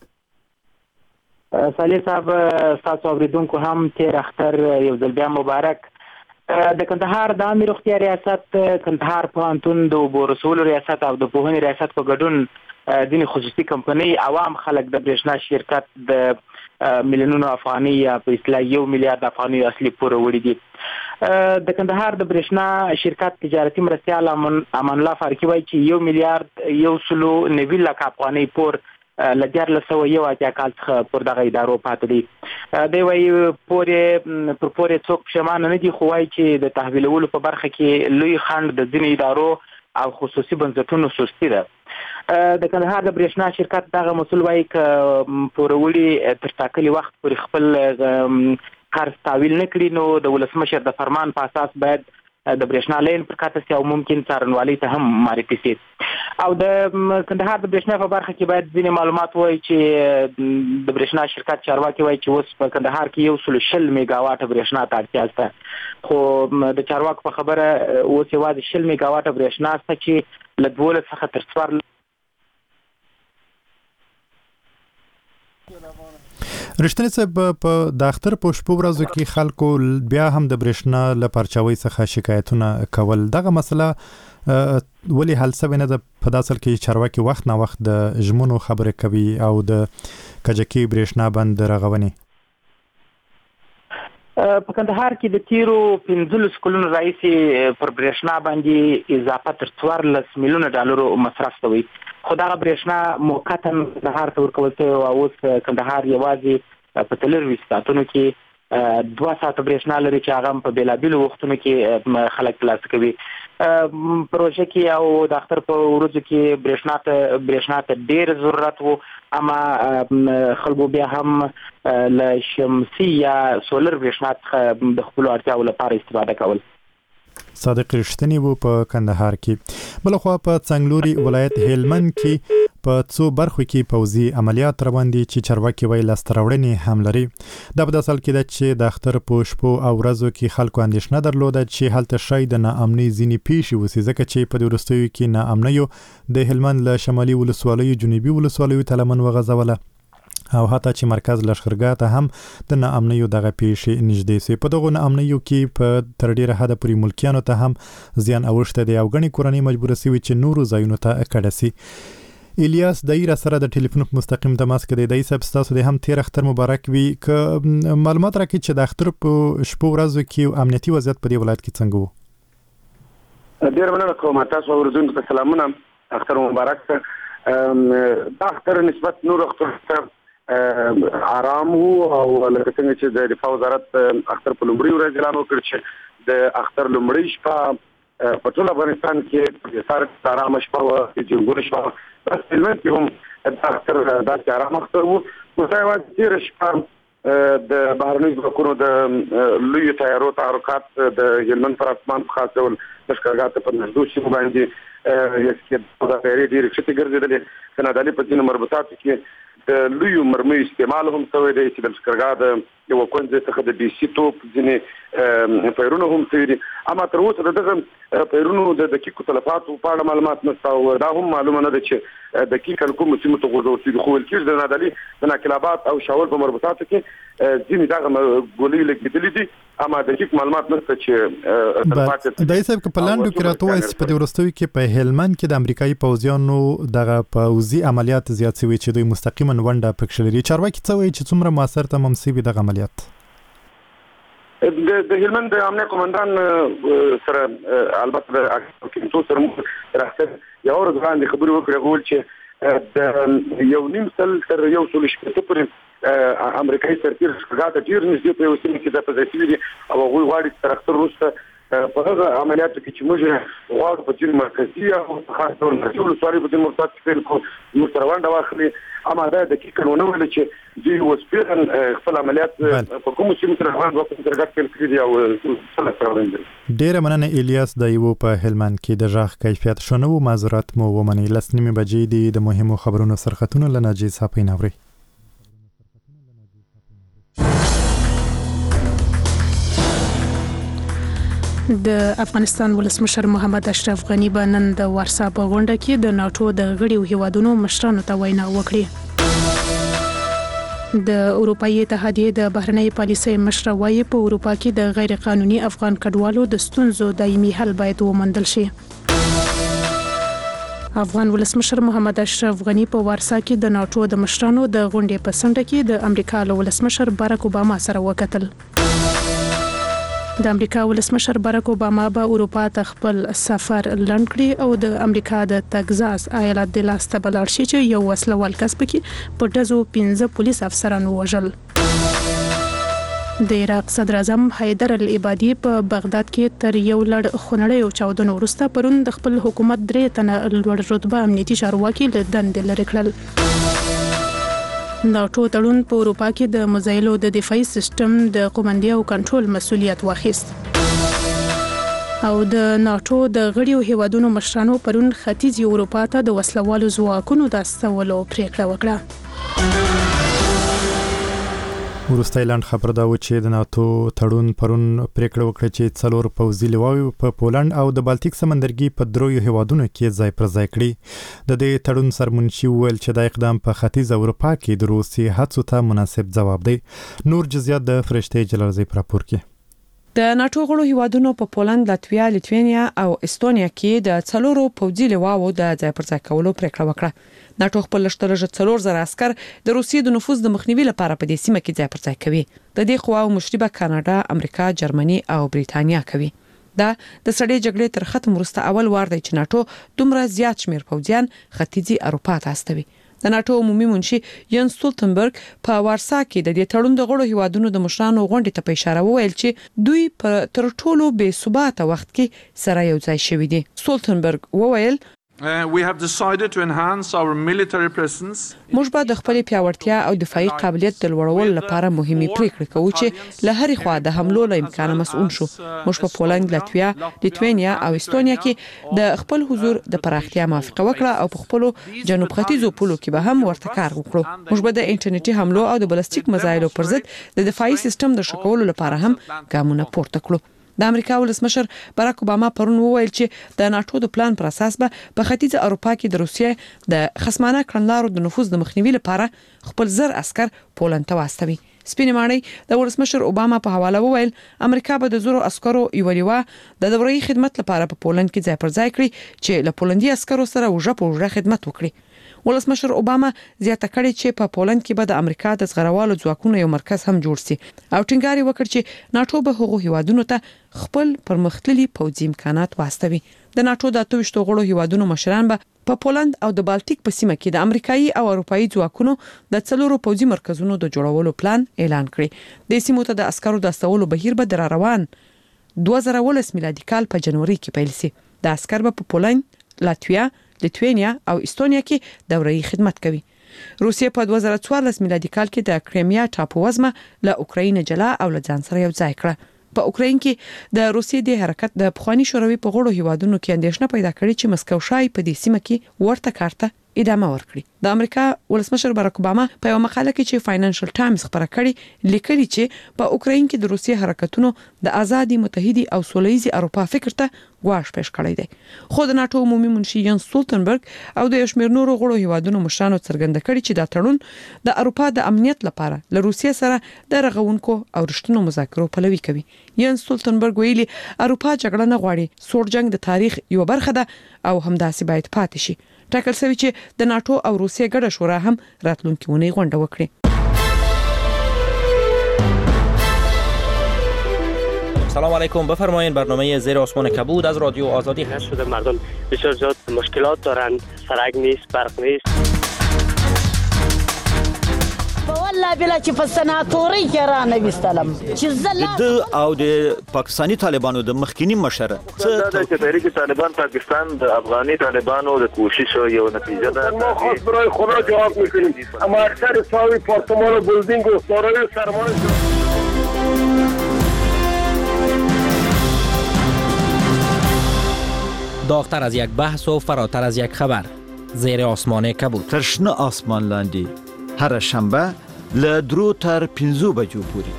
صالح صاحب تاسو اوریدونکو هم تیر اختر یو ځل بیا مبارک. د کندهار د عامه روغتیا ریاست، کندهار پوهنتون د اوبو رسولو ریاست او د پوهنې ریاست په ګډون ځینې خصوصي کمپنۍ عوام خلک د برېښنا شرکت د میلیونونو افغانۍ یا په اصطلاح 1 میلیارډ افغانۍ اصلي پور وړي دي. د کندهار د برېښنا شرکت تجارتي مرستیال امان الله فاروقي وایي چې 1 میلیارډ 190 لک افغانۍ پور ل 2001 کال څخه پر دغه ادارو پاتې دي. دی وایي پورې څوک پښیمانه نه دي، خو وایي چې د تحویلولو په برخه کې لوی خنډ د ځینې ادارو او خصوصي بنسټونو سستی ده. د کندهار د برېښنا شرکت دغه مسؤل وایي ک پورولي تر ټاکلي وخت پورې خپل قرض تحویل نه کړي نو د ولسمشر د فرمان په اساس باید د برېښنا لین پر کاته سي او ممکن څارنوالۍ ته هم معرفي سي. او د کندهار د برېښنا په برخه کې باید ځینې معلومات وایي چې د برېښنا شرکت چارواکي وایي چې اوس په کندهار کې 160 میگا واټ برېښنا ته اړتیا شته، خو د چارواکو په خبره اوس یوازې 60 میگا واټ برېښنا شته چې له 12 څخه تر 14 رښتینی صاحب په د اختر په شپو ورځو کې خلکو بیا هم د برېښنا له پرچاوي څخه شکایتونه کول. دغه مسله ولی حل سوي نه ده په داسل کې چارواکي وخت نه وخت د ژمنو خبرې کوي او د کجکي برېښنا بند رغونی. په کندهار کې د تیرو 15 کلونو راځي پر برېښنا باندې اضافه تر 14 میلیون ډالر مصرف شوی، خو دا برېښنا موقتا کندهار ته ورکول شوی او اوس کندهار یوازې په 23 ساعتونو کې 2 ساعت برېښنا لري چې هغه په بیلابیلو وختونو کې خلک ترلاسه کوي. پروژه کې او د اختر په ورځو کې برېښنا ته ډېر ضرورت وو، اما خلکو بیا هم له شمسي یا سولر برېښنا څخه د خپل اړتیاو لپاره استفاده کول. صادق رښتینی وو په کندهار کې. بلخوا په څنګلوري ولایت هلمند کې په څو برخو کې پوځي عملیات روان دي چې چارواکي وایي لاسته راوړنې هم لري. دا په داسل کې ده چې د اختر په شپو او ورځو کې خلکو اندېښنه درلوده چې هلته شاید د ناامنۍ ځینې پیښې وسي، ځکه چې په دې وروستیو کې ناامنیو د هلمند له شمالي ولسوالیو جنوبي ولسوالیو ته لمن وغځوله او حتی چې مرکز لښکرګاه ته هم د ناامنیو دغه پیښې نږدې سوې. په دغو ناامنیو کې په تر ډیره حده پورې ملکیانو ته هم زیان اوښتی دی او ګڼې کورنۍ مجبوره سوي چې نورو ځایونو ته کډه سي. الیاس دایر سره د ټلیفون مستقیم تماس کې دی. صاحب تاسو د هم تیر اختر مبارک وي. ک معلومات راکړئ چې د اختر په شپو ورځو کې امنیتي وضعیت په دې ولایت کې څنګه وو؟ ډیر مننه کوم. تاسو اوریدونکو ته سلامونه. اختر مبارک. دا اختر نسبت نور اختر آرام وو او لکه څنګه چې د دفاع وزارت اختر په لومړي ورځ اعلان وکړ چې د اختر لومړۍ شپه په ټول افغانستان کې د سار آرام شپه او د جنګونو شپه بس هلمند کې هم د اختر داسې آرام اختر وو. خو دا یوازې تېره شپه د بهرني ځواکونو د لوی تیارو تحرکات د هلمند پر اسمان په خاص ډول لښکرګاه ته په نږدې سیمو باندې یو د تیاري ډېرې کښتې ګرځېدلې کاناډالي په ځینو مربوطاتو کې د لویو مرمیو استعمال هم شوی دی چې د لښکرګاه د یو کونځ څخه د BC توپ ځینې پیرونه هم شوي دي. اما تر اوسه د دغه پیرونو د دقیقو تلفاتو په اړه معلومات نشته او دا هم معلومه نه ده چې دقیقا کومو سیمو ته غورځول شوي. خو ویل کېږي د نادعلي د ناقلاباد او شاول په مربوطاتو کې ځینې دغه ګولۍ لګېدلې دي اما دقیق معلومات نشته چې تلفات دای صاحب په لاندو کې راته وایي چې په دې وروستیو کې په هلمند کې د امریکایي پوځیانو دغه پوځي عملیات زیات شوي چې دوی مستقیما ونډه پکې لري. چارواکي څه وایي چې څومره موثر تمام شوي دغه عملیات؟ د هلمند د امنیه قومندان سره البته د اکټو سره راځي یو ورځ باندې خبرې وکړې غوښتل چې د یو نیم سل تر یو سل شپږ پورې امریکایي سرتیر څنګه د ډیر نږدې په وسیله کې د پزایتي دي او هغه غواړي تر اختر وروسته په هغه عملیاتو کې چې موږ غواړو په ځین مرکزي او خاص ډول مسؤل سوري په دې مرتبط کې کوم مستروانده واخلي اما دا د کې قانون ول چې دوی وسپیرن خپل عملیات په کوم سیمه سره روان وو په درګه کې کړی او سره سره ډیر مننه الیاس د یو په هلمند کې د ژغ کیفیت شنو معذرت مو ومني لسنیمه بجې دي د مهمو خبرونو سرختونه لناجي صاحب نوري. د افغانستان ولسمشر محمد اشرف غنی به نن د وارسا په غونډه کې د ناتو د غړیو هیوادونو مشرانو ته وینا وکړي. د اروپאי اتحادیې د بهرنۍ پالیسۍ مشر وايي په اروپا کې د غیر قانوني افغان کډوالو د ستونزو دایمي حل باید وموندل شي. افغان ولسمشر محمد اشرف غنی په وارسا کې د ناتو د مشرانو د غونډې په څنډه کې د امریکا له ولسمشر باراک اوباما سره وکتل. د امریکا ولسمشر باراک اوباما به اروپا ته خپل سفر لنډ کړي او د امریکا د تګزاس ایالت د لاسته بلار شي چې یو وسلوال کس پکې په ډزو 15 پولیس افسران وژل. د عراق صدر اعظم حیدر العبادي په بغداد کې تر یو لړ خونړیو چاودنو وروسته پرون د خپل حکومت 3 تنه لوړ رتبه امنیتي چارواکي له دندې لرې کړل. ناتو تړون په اروپا کې د مزایلو د دفاعي سیستم د قومندې او کنټرول مسؤلیت واخیست او د ناتو د غړیو هیوادونو مشرانو پرون ختیځي اروپا ته د وسلوالو ځواکونو د استولو پریکړه وکړه. وروسته اعلان خبر دا و چې د ناتو تړون پرون پریکړه وکړه چې څلور پوځي لواوی په پولند او د بالټیک سمندرګي په درویو هیوادونو کې ځای پر ځای کړي. د دې تړون سرمنشي ویل چې دا اقدام په ختیځ اروپا کې د روسي هڅو ته مناسب ځواب دی. نور جزئیات د فرشته جلالزی پر راپور کې. د ناتو غړو هیوادونو په پولند، لاتویا، لیتوانیا او استونیا کې د څلورو پوځي لواو د ځای پر ځای کولو پریکړه وکړه. ناتو خپل لښکر 4000 عسكر د روسیې د نفوذ د مخنیوي لپاره په دې سیمه کې ځای پر ځای کوي. د دې قواو مشربه کاناډا، امریکا، جرمني او بریتانیا کوي. دا د سړې جګړې تر ختم وروسته اول وار دی چې ناتو دومره زیات شمیر پوځیان ختیځي اروپا ته استوي. د ناتو عمومي منشي ین سټولتنبرګ په وارسا کې د دې تړون د غړو هیوادونو د مشرانو غونډې ته په اشاره وویل چې دوی په تر ټولو بې ثباته وخت کې سره یو ځای شوي دي. سټولتنبرګ وویل We have decided to enhance our military presence. موږ به د خپل پیاوړتیا او دفاعي قابلیت د لوړولو لپاره مهمه پریکړه کوو چې له هرې خوا د حملو له امکان مسؤل شو. موږ په پولند، لاتویا، لیتوانیا او استونیا کې د خپل حضور د پراختیا موافقه وکړه او په خپل جنوب ختیځو پولو کې به هم ورته کار وکړو. موږ به د انټرنیټي حملو او د بلستیک مزایلو پر ضد د دفاعي سیستم د شکولو لپاره هم ګامونه پورته کړو. د امریکا ولسمشر باراک اوباما پرون وویل چې د ناتو د پلان پر اساس به په ختیځ اروپا کې د روسیې د خصمانه کړنلارو د نفوذ د مخنیوي لپاره خپل زر عسكر پولند ته واستوي. سپینې ماڼۍ د ولسمشر اوباما په حواله وویل امریکا به د زرو عسکرو یو لیوا د دوري خدمت لپاره په پولند کې ځای پر ځای کړي چې له پولندي عسکرو سره وژه په وژه خدمت وکړي. ولسمشر اوباما زیاته کړې چې په پولند کې به د امریکا د زغروالو ځواکونو یو مرکز هم جوړ شي او ټینګار وکړ چې ناتو به هغو هیوادونو ته خپل پرمختللي پوځي امکانات واستوي. د ناتو د 28 غړو هیوادونو مشران به په پولند او د بالټیک په سیمه کې د امریکایي او اروپایي ځواکونو د څلورو پوځي مرکزونو د جوړولو پلان اعلان کړي. د سیمو ته د عسکرو د استولو بهیر به در روان 2019 میلادي کال په جنوري کې پیل شي. د عسكر په پولند، لاتویا، لیتوانیا او استونیا کې دوري خدمت کوي. روسیه په 2014 میلادي کال کې د کریمیا ټاپووزمه له اوکراین جلا او له ځان سره یو ځای کړه. په اوکراین کې د روسیې د حرکت د پخوانی شوروي په غړو هیوادونو کې اندېښنه پیدا کړې چې مسکو شای په دې سیمه کې ورته کارته ادامه ورکړي. د امریکا ولسمشر باراک اوباما په یو مقاله کې چې فاینانشل ټایمز خبره کړې لیکلي چې په اوکراین کې د روسیې حرکتونو د آزادي متحدي او سولهییزي اروپا فکر ته غواړ پېښ کړی دی. خو د ناتو عمومي منشي ینس سټولټنبرګ او د شمیر نورو غړو هیوادونو مشرانو څرګنده کړي چې دا تړون د اروپا د امنیت لپاره له روسیې سره د رغونکو او رښتینو مذاکرو پلوي کوي. ینس سټولټنبرګ ویلي اروپا جګړه نه غواړي، سوړ جنگ د تاریخ یو برخه ده او همداسې باید پاتې شي. ټاکل شوی چې د ناتو او روسیې ګډه شورا هم راتلونکي ونې غونډه وکړي. سلام علیکم، بفرمایید. برنامه زیر آسمان کبود از رادیو آزادی هست. شده مردم بسیار زیاد مشکلات دارند، سرک نیست، برق نیست. والله بلا چې په سناتوري کې را نه وستلم چې د او د پاکستانی طالبانو د مخکینی مشر د تحریک طالبان پاکستان د افغاني طالبانو د کوشش یو نتیجه ده. ما خاص برای خدا جواب میکنیم، اما اکثر ساوی پارتمان و بلدینگ و سارای سرمایه داغتر از یک بحث و فراتر از یک خبر. زیر آسمان کبود. ترشنه آسمان لاندی هر شنبه له 3 تر 5 بجو پورې.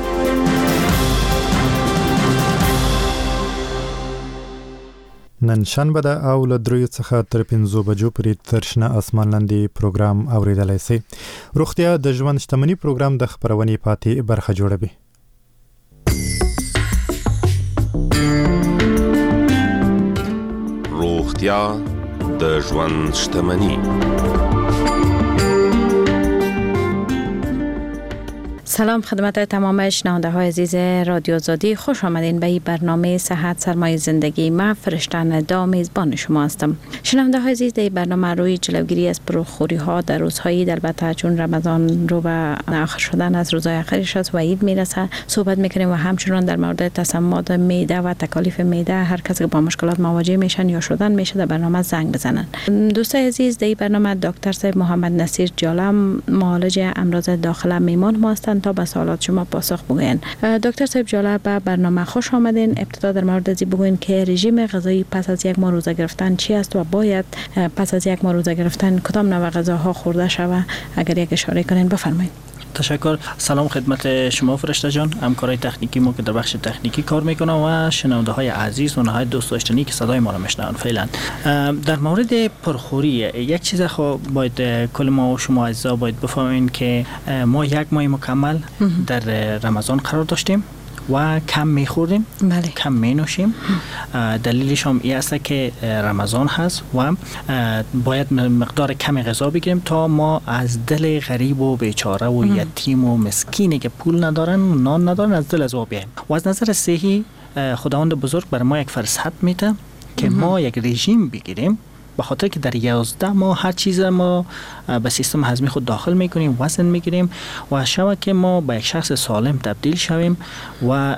نن شنبه ده او له 3 څخه تر 5 بجو پورې ترشنه اسمان لاندې پروګرام اوریدلای شئ. روغتیا د ژوند شتمنۍ پروګرام د خبرونې پاتې برخه جوړوي. روغتیا د ژوند شتمنۍ. سلام خدمت تمام شنونده های عزیز رادیو آزادی، خوش آمدین به این برنامه صحت سرمایه زندگی. من فرشتن دا میزبان شما هستم. شنونده های عزیز، در برنامه روی جلوگیری از پرخوری ها در روزهای البته چون رمضان رو به آخر شدن از روزهای آخرش است و عید میرسه صحبت میکنیم و همچنان در مورد تسممات معده و تکالیف معده هر کسی که با مشکلات مواجه میشن یا شدن میشه در برنامه زنگ بزنن. دوستای عزیز، در این برنامه دکتر صاحب محمد نصیر جاله، معالج امراض داخله میمان ما هستند تا به سوالات شما پاسخ بگوین. دکتر صاحب جاله، به برنامه خوش آمدین. ابتدا در مورد از بگوین که رژیم غذایی پس از یک ماه روزه گرفتن چی است و باید پس از یک ماه روزه گرفتن کدام نوع غذاها خورده شود؟ اگر یک اشاره کنین بفرمایید. تشکر. سلام خدمت شما فرشته جان، همکارای تکنیکی ما که در بخش تکنیکی کار میکنن و شنونده های عزیز و نهایت دوست داشتنی که صدای ما را میشنون. فعلا در مورد پرخوری یک چیز خب باید کل ما و شما عزیزا باید بفهمین که ما یک ماه مکمل در رمضان قرار داشتیم و کم میخوردیم، کم مینوشیم. دلیلش هم این است که رمضان هست و باید مقدار کم غذا بگیریم تا ما از دل غریب و بیچاره و یتیم و مسکینی که پول ندارن و نان ندارن از دل از او بیاییم. و از نظر صحی خداوند بزرگ بر ما یک فرصت میده که ما یک رژیم بگیریم، به خاطر که در 11 ماه هر چیز ما به سیستم هضمی خود داخل میکنیم، وزن میگیریم و شما که ما به یک شخص سالم تبدیل شویم و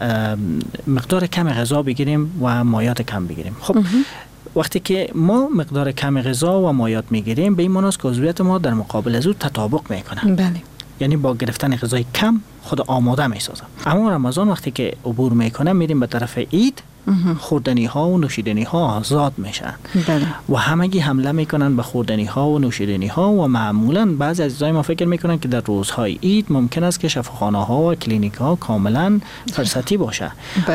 مقدار کم غذا بگیریم و مایات کم بگیریم. خب وقتی که ما مقدار کم غذا و مایات میگیریم به این معنی است که عضویت ما در مقابل از او تطابق میکنه. بله. یعنی با گرفتن غذای کم خود آماده میسازم. اما رمضان وقتی که عبور میکنه میریم به طرف عید، خوردنی ها و نوشیدنی ها آزاد میشن و همگی حمله میکنن به خوردنی ها و نوشیدنی ها و معمولا بعضی عزیزای ما فکر میکنن که در روزهای عید ممکن است که شفاخانه ها و کلینیک ها کاملا فرصتی باشه.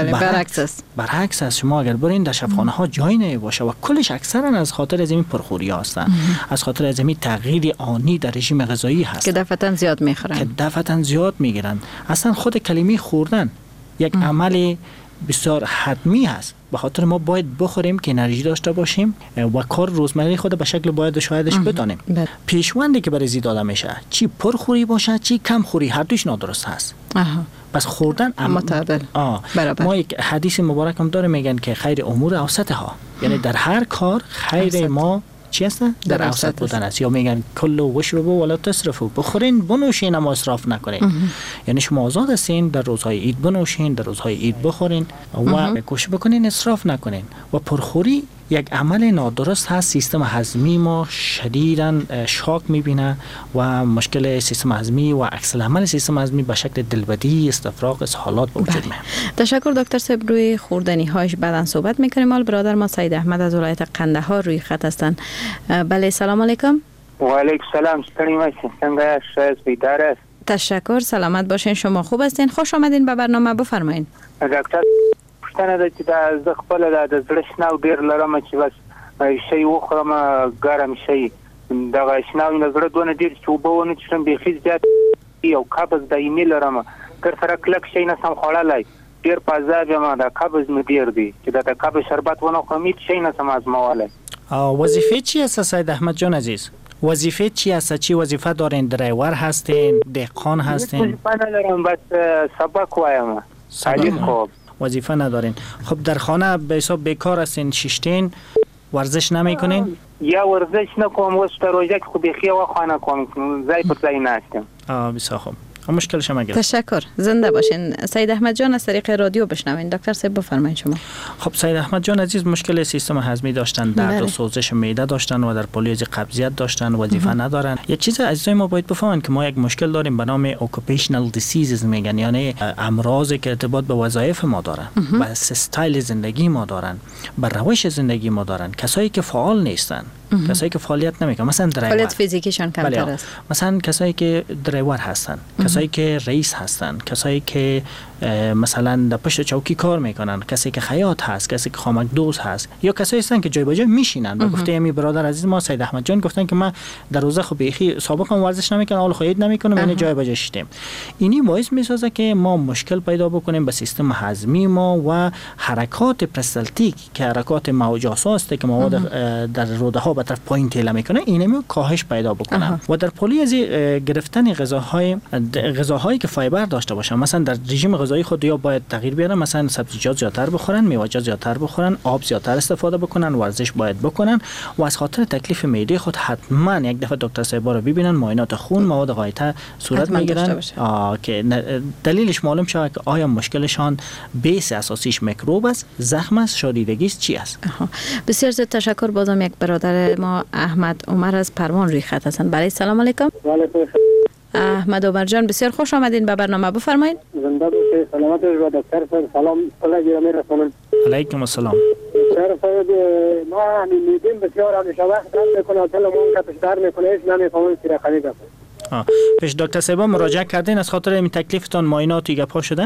برعکس است. شما اگر برین در شفاخانه ها جای نمی باشه و کلش اکثرا از خاطر از این پرخوری هستن، از خاطر از این تغییر آنی در رژیم غذایی هست که دفعتاً زیاد میخورن، که دفعتاً زیاد میگیرن. اصلا خود کلمه خوردن یک عمل بسیار حتمی هست. به خاطر ما باید بخوریم که انرژی داشته باشیم و کار روزمره خود به شکل باید شایدش بدانیم. پیشوندی که برای زیاد آدم میشه چی پرخوری باشه چی کم خوری، هر دوش نادرست هست. پس خوردن معتدل. ما یک حدیث مبارک هم داره، میگن که خیر امور اوسطها، یعنی در هر کار خیر ما چی است؟ در اوسط بودن است. یا میگن کلوا واشربوا ولا تسرفوا، بخورین بنوشین اما اسراف نکنین. یعنی شما آزاد هستین در روزهای عید بنوشین، در روزهای عید بخورین و کوشش بکنین اسراف نکنین. و پرخوری یک عمل نادرست هست، سیستم هضمی ما شدیداً شاک میبینه و مشکل سیستم هضمی و عکس العمل سیستم هضمی به شکل دلبدی، استفراغ، اسهالات به وجود میاد. تشکر دکتر صاحب، روی خوردنی هاش بعداً صحبت میکنیم. حال برادر ما سید احمد از ولایت قندهار روی خط هستن. بله سلام علیکم. و علیکم سلام. څنګه شایست بیدار است؟ تشکر، سلامت باشین. شما خوب هستین؟ خوش آمدین به برنامه، بفرمایید. ډاکټر پښتنه د چې د خپل د زړه شناو ډیر لرم چې بس شي وخورم ګرم شي دا شناو د زړه دونه ډیر چې وبونه چې بيخي زیات یو قبض دایمي لرم تر سره کلک شي نه سم خوړلای ډیر پازاب ما دا قبض مې ډیر دی چې دا قبض شربت ونه خورم هیڅ شي نه سم ازمواله. وظیفه چی است سید احمد جان عزیز؟ وظیفه چی است؟ چی وظیفه دارین؟ درایور هستین؟ دهقان هستین؟ وظیفه ندارم، بس سبق وایم. خوب وظیفه ندارین. خب در خانه به حساب بیکار هستین، ششتین، ورزش نمیکنین؟ یا ورزش نکنم، واسه روزه که خوبی خیاه خانه کنم، زای پر زای نستم. بسیار خوب. مشکل شما گرفت. تشکر، زنده باشین. سید احمد جان از طریق رادیو بشنوین. دکتر صاحب بفرمایید شما. خب سید احمد جان عزیز مشکل سیستم هضمی داشتن، درد و سوزش معده داشتن و در پولیوز قبضیت داشتن، وظیفه ندارن. یک چیز عزیزای ما باید بفهمن که ما یک مشکل داریم به نام اوکوپیشنال دیسیزز میگن، یعنی امراضی که ارتباط به وظایف ما دارن، به استایل زندگی ما دارن، به روش زندگی ما دارن. کسایی که فعال نیستن، کسایی که فعالیت نمیکنن، مثلا درایور، فعالیت فیزیکیشان کمتر است. مثلا کسایی که درایور هستن، کسایی که رئیس هستن، کسایی که مثلا در پشت چوکی کار میکنن، کسی که خیاط هست، کسی که خامک دوز هست، یا کسایی هستن که جای به جای میشینن. به گفته امی برادر عزیز ما سید احمد جان گفتن که من در روزه خب بیخی سابقا ورزش نمیکنم، حالا خودت نمیکنم، یعنی جای به جای شیدیم. اینی باعث میسازه که ما مشکل پیدا بکنیم به سیستم هضمی ما و حرکات پرستالتیک که حرکات موجات است که مواد در روده ها به طرف پایین تیله میکنه، اینم کاهش پیدا بکنه. و در پلی از گرفتن غذاهایی که فایبر داشته باشن، مثلا در رژیم غذایی خود یا باید تغییر بیارن، مثلا سبزیجات زیادتر بخورن، میوه‌جات زیادتر بخورن، آب زیادتر استفاده بکنن، ورزش باید بکنن و از خاطر تکلیف معده خود حتما یک دفعه دکتر صاحب رو ببینن، معاینات خون، مواد غایطه صورت میگیرن که دلیلش معلوم شود که آیا مشکلشان بیس اساسیش میکروب است، زخم است، شادیدگی است، چی است. بسیار زیاد تشکر. بازم یک برادر ما احمد عمر از پروان روی خط هستن. بله سلام علیکم. احمد عمر جان بسیار خوش آمدین به برنامه، بفرمایید. زنده باشید. سلامت باشید دکتر صاحب. سلام علیکم رسول. علیکم السلام. دکتر صاحب ما میدیم بسیار همیشه وقت میکنه تلمون که پشتر میکنه هیچ نمیفهمیم چی رقمی گفت. پیش دکتر صاحب مراجعه کردین از خاطر این تکلیفتان معایناتی گپا شده؟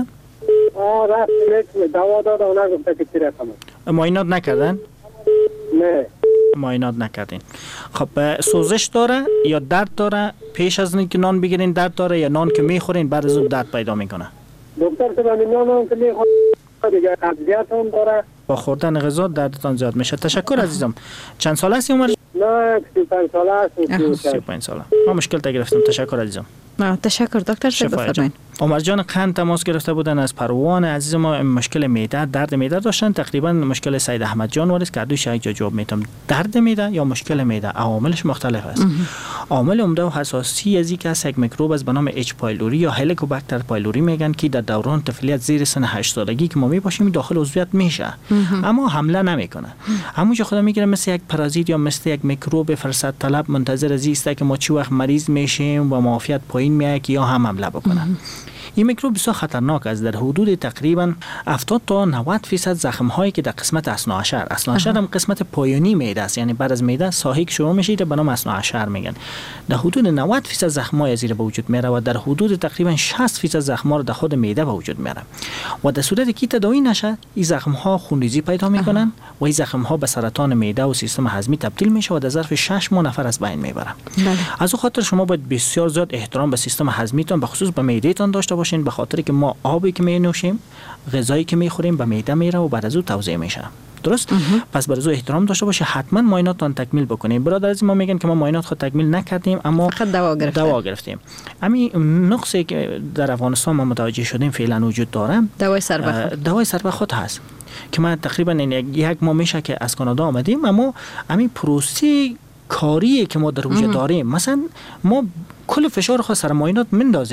رفت دوا داد و نگفته که چی رقمه. معاینات نکردن؟ نه. معاینات نکردین. خب سوزش داره یا درد داره؟ پیش از اینکه نان بگیرین درد داره یا نان که میخورین بعد از اون درد پیدا میکنه؟ دکتر صاحب نان که میخورین دیگه قبضیت هم داره. با خوردن غذا دردتان زیاد میشه. تشکر عزیزم. چند ساله هستی عمر؟ نه 35 ساله است. 35 ساله. ما مشکل تا گرفتم. تشکر عزیزم. تشکر دکتر صاحب بفرمایید. عمر جان قند تماس گرفته بودن از پروان عزیز ما، مشکل معده، درد معده داشتن. تقریبا مشکل سید احمد جان وارد کرد. دوش یک جواب میتم. درد معده یا مشکل معده عواملش مختلف است. عامل عمده و حساسی از اینکه یک میکروب از به نام اچ پایلوری یا هلیکوباکتر پایلوری میگن که در دوران طفولیت زیر سن 8 سالگی که ما میباشیم داخل عضویت میشه اما حمله نمیکنه. همونجا خدا میگیره مثل یک پارازیت یا مثل یک میکروب فرصت طلب منتظر از است که ما چی وقت مریض میشیم و معافیت پایین میاد که یا هم حمله بکنه. این میکروب بسیار خطرناک است. در حدود تقریبا 70 تا 90% زخم هایی که در قسمت اثناعشر هم قسمت پایانی معده است، یعنی بعد از معده ساحه شروع میشه به نام اثناعشر میگن، در حدود 90% زخم های زیر به وجود میاره و در حدود تقریبا 60% زخم ها در خود معده به وجود میاره و در صورتی که تداوی نشه این زخم ها خونریزی پیدا میکنن و این زخم ها به سرطان معده و سیستم هضمی تبدیل میشه و در ظرف 6 ماه نفر از بین میبره. از اون خاطر شما باید بسیار زیاد احترام به سیستم هضمیتون به خصوص به معدهتون داشته باشین، به خاطر که ما آبی که می نوشیم، غذایی که میخوریم به معده میره و بعد از اون توزیع میشه. درست؟ پس برای او احترام داشته باشه، حتما معایناتتان تکمیل بکنیم. برادر از ما میگن که ما معاینات خود تکمیل نکردیم اما فقط دوا گرفتیم. همین نقصی که در افغانستان ما متوجه شدیم فعلا وجود داره، دوای سربخ خود هست که ما تقریبا یک ماه میشه که از کانادا آمدیم، اما همین پروسه کاری که ما در وجود داریم، مثلا ما کل فشار خود سر معاینات مندازیم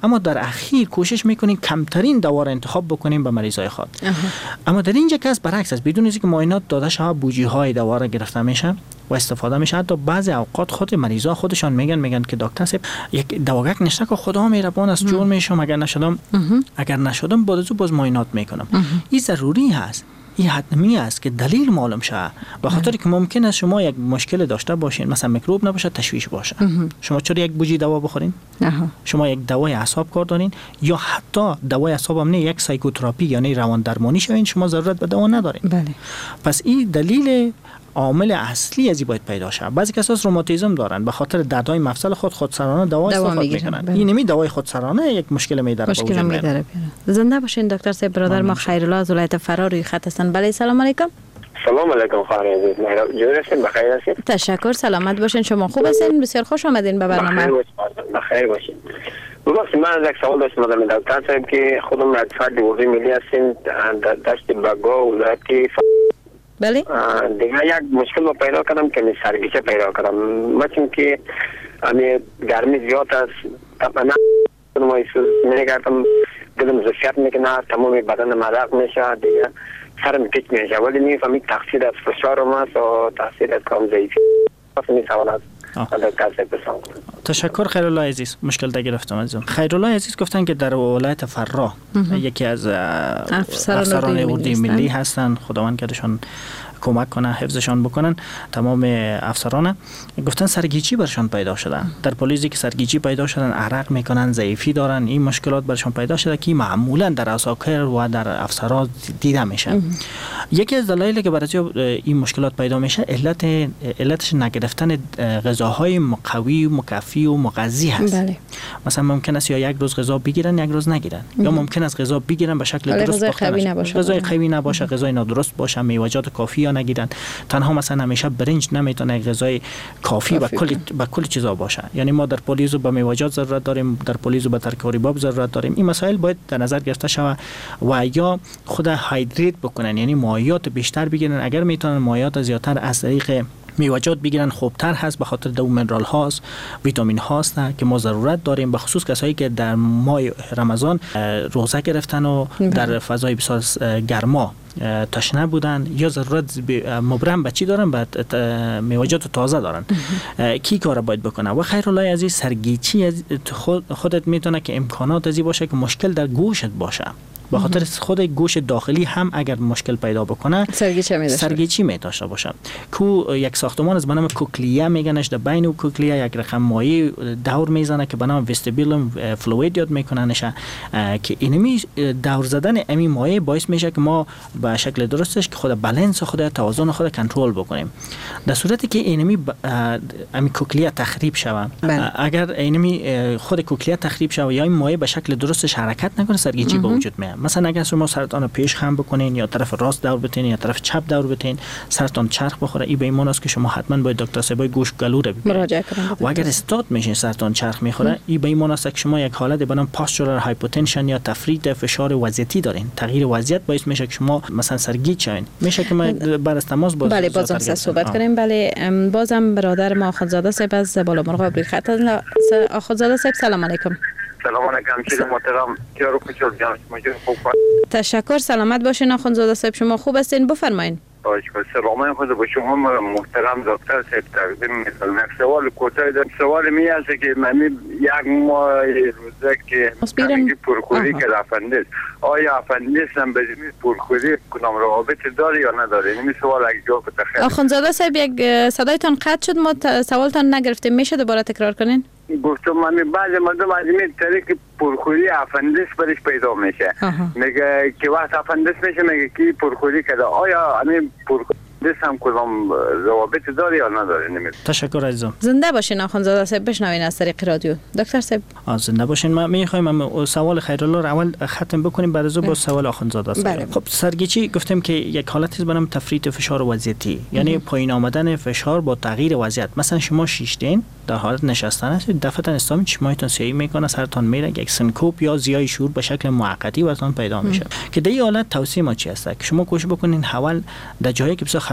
اما در اخیر کوشش میکنیم کمترین دوا را انتخاب بکنیم به مریضای خود. اما در اینجا که برعکس است، بدون اینکه معاینات داده شود بوجی های دوا را گرفته میشه و استفاده میشه. حتی بعضی اوقات خود مریضا خودشان میگن که دکتر صاحب یک دواگک نشته که خدا مهربان است جور میشم، اگر نشدم باز معاینات میکنم. این ضروری هست، این حتمی است که دلیل معلوم شه، به خاطر که ممکن است شما یک مشکل داشته باشین، مثلا میکروب نباشه، تشویش باشه. شما چرا یک بوجی دوا بخورین؟ شما یک دوای اعصاب کار دارین، یا حتی دوای اعصاب هم نه، یک سایکوتراپی یعنی روان درمانی شوین، شما ضرورت به دوا ندارین. بله. پس این دلیل عامل اصلی ازی باید پیدا شه. بعضی کسا روماتیسم دارن، به خاطر دردهای مفصل خودسرانه دوا استفاده میکنن. این نمی دوای خودسرانه یک مشکل میداره. مشکل میداره. زنده باشین دکتر صاحب. برادر ما خیرالله از ولایت فرا روی خط هستن. بله سلام علیکم. سلام علیکم خواهر عزیز. جور هستین؟ بخیر هستین؟ تشکر، سلامت باشین. شما خوب هستین؟ بسیار خوش آمدین به برنامه. بخیر باشین. ببخشید من یک سوال داشتم از دکتر صاحب که خودم از فرد اردوی ملی هستین در دشت بگا ولایت بله. دیگه یک مشکل پیدا کردم که سرگیچه پیدا کردم. مثل که همین گرمی زیاد است، تپنه میگردم، دلم زفیت میکنه، تمام بدن مدق میشه، دیگه سرم پیچ میشه، ولی میفهمم تقصیر از فشارم است و تقصیر از کام ضعیفی. این سوال است. تشکر خیرالله عزیز. مشکل در گرفتم عزیزم. خیرالله عزیز گفتن که در ولایت فرا یکی از افسران اردوی ملی هستن، خداوند کردشان کمک کنه حفظشان بکنن تمام افسران. گفتن سرگیچی برشان پیدا شدن، در پلیسی که سرگیچی پیدا شدن، عرق میکنن، ضعیفی دارن، این مشکلات برشان پیدا شده که معمولا در عساکر و در افسران دیده میشه. یکی از دلایلی که برای این مشکلات پیدا میشه علتش نگرفتن غذاهای قوی، مکفی و مغذی هست. بله. مثلا ممکن است یا یک روز غذا بگیرن یک روز نگیرن، یا ممکن است غذا بگیرن به شکل درست غذای قوی نباشه، غذای نادرست باشه، میوه‌جات کافی یا نگیرن. تنها مثلا همیشه برنج نمیتونه غذای کافی به کل چیزا باشه. یعنی ما در پولیزو به میوه‌جات ضرورت داریم، در پولیزو به ترکاری باب ضرورت داریم. این مسائل باید در نظر گرفته شود و یا خود هایدریت بکنن، یعنی مایعات بیشتر بگیرن. اگر میتونن مایعات زیادتر از طریق میوه‌جات بگیرن خوبتر هست، به خاطر دو منرال هاست، ویتامین هاست که ما ضرورت داریم، به خصوص کسایی که در ماه رمضان روزه گرفتن و در فضای بسیار گرما تشنه بودن، یا ضرورت مبرم بچی دارن، بعد میوه‌جات تازه دارن. کی کار باید بکنه؟ و خیرالله عزیز، سرگیچی خودت میتونه که امکانات ازی باشه که مشکل در گوشت باشه. به خاطر خود گوش داخلی هم اگر مشکل پیدا بکنه سرگیچی می داشته باشه. کو یک ساختمان از بنام کوکلیا میگنش، در بین کوکلیا یک رقم مایع دور میزنه که بنام وستیبولم فلوید یاد میکننش، که اینمی دور زدن امی مایع باعث میشه که ما به شکل درستش که خود بالانس خود توازن خود کنترل بکنیم. در صورتی که اینمی امی کوکلیا تخریب شوه، اگر اینمی خود کوکلیا تخریب شوه یا این مایع به شکل درستش حرکت نکنه، سرگیچی به وجود میاد. مثلا اگر شما سرطان پیش خم بکنین، یا طرف راست دور بتین یا طرف چپ دور بتین، سرطان چرخ بخوره، این به این معنی است که شما حتما باید دکتر صاحب گوش گلو رو مراجعه کنید. و اگر استاد میشین سرطان چرخ میخوره، این به این معنی است که شما یک حالت به نام پاستورال هایپوتنشن یا تفریط فشار وضعیتی دارین. تغییر وضعیت باعث میشه که شما مثلا سرگیچ شوین. میشه که ما بعد از تماس باز بله بازم صحبت کنیم. بله بازم برادر ما آخوندزاده صاحب از بالا مرغاب روی خط. آخوندزاده صاحب سلام علیکم. سلام علیکم چیز محترم کیارو کچل جان شما خوب. تشکر، سلامت باشین آخوندزاده صاحب. شما خوب هستین؟ بفرمایید. سلام خود با شما محترم دکتر صاحب تقدیم می‌کنم. یک سوال کوتاه دارم. سوال می است که من یک ماه روزه که پرخوری که افندیس، آیا افندیس هم به پرخوری کنم رابط داره یا نداره؟ این سوال یک جواب بده. آخوندزاده صاحب یک صدایتان قطع شد، ما سوالتان نگرفتیم، میشه دوباره تکرار کنین؟ گفتم من بعض مردم از این طریق پرخوری افندیس برش پیدا میشه. میگه که وقت افندیس میشه میگه کی پرخوری کرده، آیا همین پرخوری هم کدام ضوابط داره یا نداره؟ تشکر عزیزم. زنده باشین آخوندزاده صاحب، بشنوین از طریق رادیو. دکتر صاحب زنده باشین. ما میخوایم سوال خیرالله رو اول ختم بکنیم، بعد از با سوال آخوندزاده صاحب. خب سرگیچی گفتیم که یک حالتی به نام تفریط فشار وضعیتی، یعنی پایین آمدن فشار با تغییر وضعیت. مثلا شما شیشتین در حالت نشستن هستید، دفعه اسلامی چشمایتون سیاه میکنه، سرتون میره، یک سنکوپ یا زیای شور به شکل موقتی براتون پیدا میشه. که در این حالت توصیه ما چی است؟ که شما کوشش بکنین حول در جایی که بسیار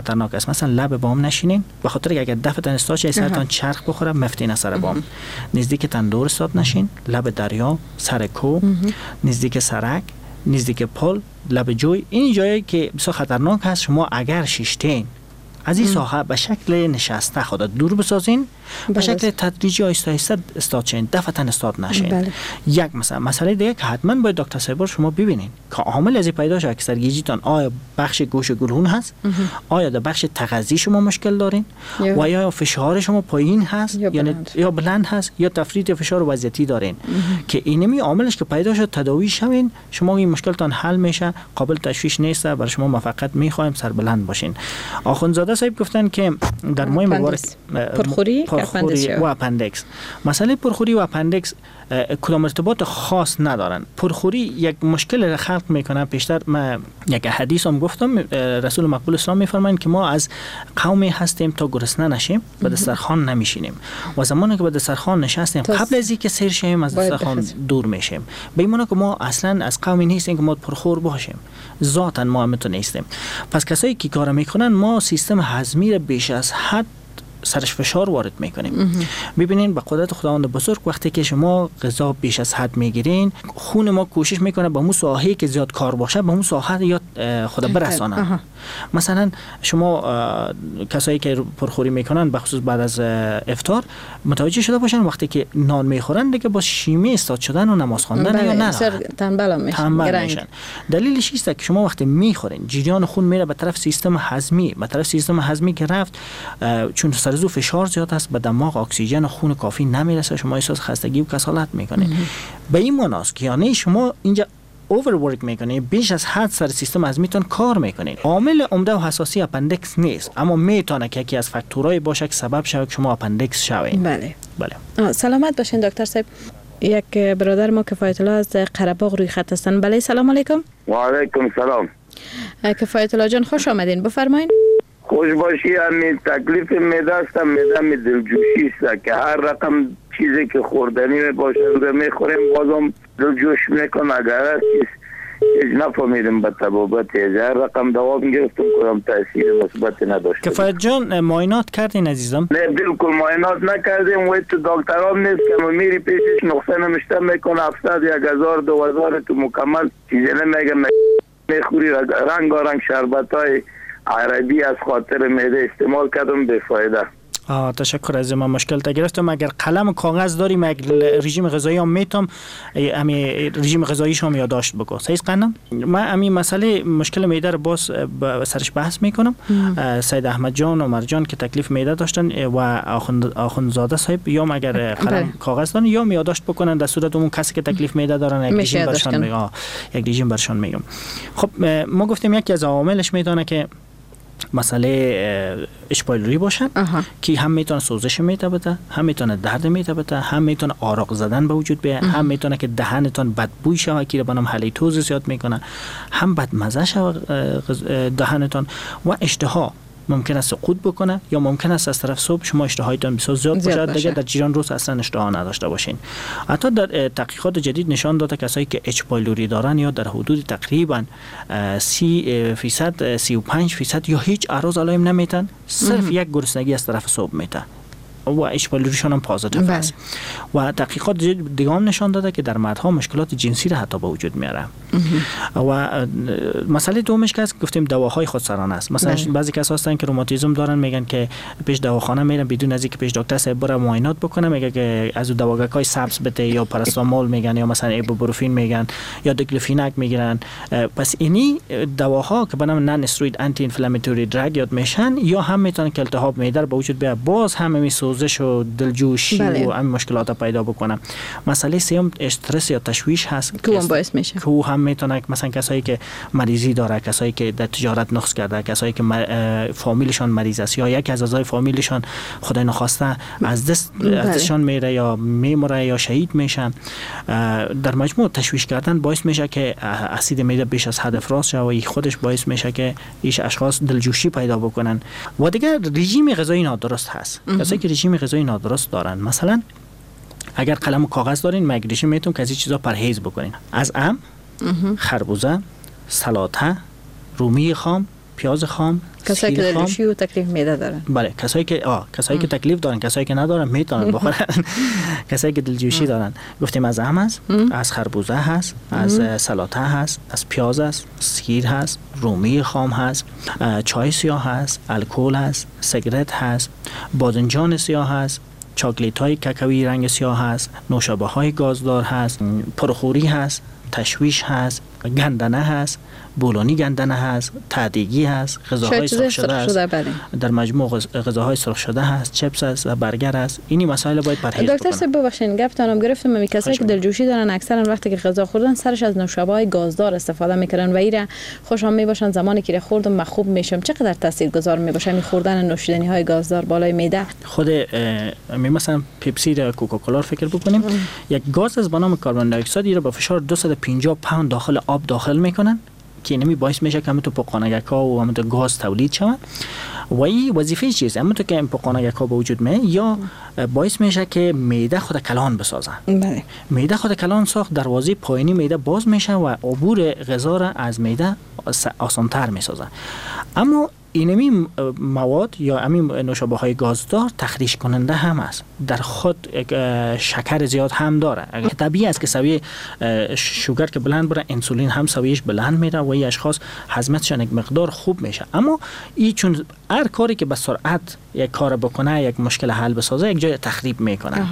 خطرناک است. مثلا لب بام نشینین، به خاطر اگر دفتن استاچ ای سرتان چرخ بخوره مفتین سر بام. نزدیک تندور استاد نشین، لب دریا، سر کو، نزدیک سرک، نزدیک پل، لب جوی، این جایی که بسیار خطرناک است. شما اگر شیشتین از این ساحه به شکل نشسته خود دور بسازین، به شکل تدریجی آهسته آهسته استاد شین، دفعتاً استاد نشین. یک مسئله دیگه که حتما باید دکتر صاحب شما ببینین که عامل از پیدا شده که سرگیجیتان آیا بخش گوش گلهون هست، آیا در بخش تغذی شما مشکل دارین و یا فشار شما پایین هست یا بلند هست یا تفریط فشار وضعیتی دارین که اینمی عاملش که پیدا شد تداوی شوین، شما این مشکلتان حل میشه، قابل تشویش نیست، برای شما موفقیت میخوایم سربلند باشین. آخوندزاده صاحب گفتن که در ماه مبارک پرخوری و اپندکس، مسئله پرخوری و اپندکس کدام ارتباط خاص ندارن. پرخوری یک مشکل را خلق میکنه. پیشتر من یک حدیث هم گفتم، رسول مقبول اسلام میفرمایند که ما از قومی هستیم تا گرسنه نشیم و دسترخوان نمیشینیم و زمانی که به دسترخوان نشستیم قبل از اینکه سیر شیم از دسترخوان دور میشیم. به این معنی که ما اصلا از قومی نیستیم که ما پرخور باشیم، ذاتاً ما هم تو نیستیم. پس کسایی که کار میکنن ما سیستم هضمی را بیش از حد سرش فشار وارد میکنیم. ببینین به قدرت خداوند بزرگ وقتی که شما غذا بیش از حد میگیرین، خون ما کوشش میکنه به اون ساحه‌ای که زیاد کار باشه به اون ساحه یا خود برسانه. مثلا شما کسایی که پرخوری میکنن به خصوص بعد از افطار متوجه شده باشن وقتی که نان میخورن دیگه با شیمی استاد شدن و نماز خواندن یا نه تنبل میشن. دلیلش است که شما وقتی میخورین جریان خون میره به طرف سیستم هضمی که رفت، چون سرزو فشار زیاد است به دماغ اکسیژن و خون کافی نمیرسه، شما احساس خستگی و کسالت میکنید. به این معناست که یعنی شما اینجا اوورورک میکنید، بیش از حد سر سیستم هضمیتون کار میکنید. عامل عمده و حساسی اپندکس نیست، اما میتونه که یکی از فاکتورهای باشه که سبب شود که شما اپندکس شوید. بله. سلامت باشین دکتر صاحب. یک برادر ما کفایت الله از قره‌باغ روی خط هستن. بله سلام علیکم. و علیکم سلام. کفایت الله جان خوش آمدین، بفرمایید. خوش باشی. همین تکلیف معده است، معده دلجوشی است که هر رقم چیزی که خوردنی باشه رو میخوریم بازم دلجوش میکنه. اگر چیز نفهمیدم به طبابت هر رقم دوا میگرفتم کدام تاثیر مثبت نداشت. کفایت جان معاینات کردین عزیزم؟ نه بالکل معاینات نکردیم و تو دکترام نیست که میری پیشش نقصه نمیشته میکنه 700 1000 2000 تو مکمل چیزی نمیگه، میخوری رنگ شربتای عربی از خاطر معده استعمال کردم به فایده. تشکر از من مشکل تا گرفتم. اگر قلم و کاغذ داریم رژیم غذایی هم میتونم امی رژیم غذاییش هم یادداشت بگو. صحیح قنم من امی مسئله مشکل معده رو باز سرش بحث میکنم. سید احمد جان و عمر جان که تکلیف معده داشتن و آخوندزاده صاحب یا اگر قلم کاغذ دارن یا یادداشت بکنن، در صورت اون کسی که تکلیف معده دارن یک رژیم برشون میگم. یک رژیم برشون میگم. خب ما گفتیم یکی از عواملش میتونه که مسئله اچ پایلوری باشن که هم میتونه سوزش معده بده، هم میتونه درد معده بده، هم میتونه آراق زدن به وجود بیاره، هم میتونه که دهنتون بدبوی شوه که بنام هلیتوز زیاد میکنه، هم بدمزه شوه دهنتون و اشتها ممکن است سقوط بکنه یا ممکن است از طرف صبح شما اشتهایتان بسیار زیاد باشه دیگه در جریان روز اصلا اشتها نداشته باشین. حتی در تحقیقات جدید نشان داده کسایی که اچ پایلوری دارن یا در حدود تقریبا 30% 35% یا هیچ اعراض علائم نمیتن، صرف یک گرسنگی از طرف صبح میتن و اچ پایلوریشون هم پازیتیو است. و تحقیقات دیگه هم نشان داده که در مردها مشکلات جنسی را حتی به وجود میاره. و مسئله دومش که گفتیم دواهای خودسرانه است. مثلا بعضی کسا هستن که روماتیسم دارن میگن که پیش دواخانه میرن بدون از اینکه پیش دکتر صاحب بره معاینات بکنه، میگه که از دواگکای سبز بده یا پاراستامول میگن یا مثلا ایبوپروفین میگن یا دیکلوفیناک میگیرن. پس اینی دواها که به نام نان استروید آنتی اینفلاماتوری دراگ یاد میشن یا هم میتونن که التهاب معده به وجود بیاره، باز هم سوزش و دلجوشی و این مشکلات پیدا بکنه. مسئله سوم استرس یا تشویش هست که باعث میشه که هم میتونه مثلا کسایی که مریضی داره، کسایی که در تجارت نقص کرده، کسایی که فامیلشان مریض است یا یکی از اعضای فامیلشان خدای نخواسته از دستشان میره یا میمره یا شهید میشن. در مجموع تشویش کردن باعث میشه که اسید معده بیش از حد افراز شه و خودش باعث میشه که ایش اشخاص دلجوشی پیدا بکنن. و دیگه رژیم غذایی نادرست هست. کسایی که رژیم غذایی نادرست دارن، مثلا اگر قلم و کاغذ دارین مگریشن میتون که از این چیزا پرهیز بکنین. از خربوزه، سلاطه، رومی خام، پیاز خام، کسایی که دلجوشی و تکلیف معده دارن. بله، کسایی که تکلیف دارن، کسایی که ندارن میتونن بخورن. کسایی که دلجوشی دارن گفتیم از ام هست، از خربوزه هست، از سلاطه هست، از پیاز هست، سیر هست، رومی خام هست، چای سیاه هست، الکل هست، سیگارت هست، بادنجان سیاه هست، چاکلیت های کاکائویی رنگ سیاه هست، نوشابه های گازدار هست، پرخوری هست، تشویش هست، گندنه هست، بولونی گندنه هست، تعدیگی هست، غذاهای سرخ شده هست. در مجموع غذاهای سرخ شده هست، چپس هست و برگر هست. اینی مسائل باید پرهیز بکنن. دکتر صاحب ببخشید گفتم گرفتم، می کسایی که دلجوشی دارن اکثرا وقتی که غذا خوردن سرش از نوشابه های گازدار استفاده میکنن و ایره خوشم میباشن زمانی که خوردم مخوب میشم. چقدر تاثیرگذار میباشه می خوردن نوشیدنی های گازدار بالای معده؟ خود مثلا پپسی یا کوکاکولا فکر بکنیم، یک گاز از به نام کربن دی اکساید رو با فشار 250 پوند داخل آب داخل میکنن که اینمی باعث میشه که همون تو پاکانگک‌ها و همون تو گاز تولید شود و این وظیفه چیست؟ همون تو که این پاکانگک‌ها به وجود میاد یا باعث میشه که معده خود کلان بسازه. بله. معده خود کلان ساخت، دروازه پایینی معده باز میشه و عبور غذا را از معده آسان‌تر میسازه. اما اینمی مواد یا همین نوشابه های گازدار تخریش کننده هم است، در خود شکر زیاد هم داره. طبیعی است که سویه شوگر که بلند بره، انسولین هم سویش بلند میره و این اشخاص هضمتشان یک مقدار خوب میشه. اما این چون هر کاری که به سرعت یک کار بکنه، یک مشکل حل بسازه، یک جای تخریب میکنه.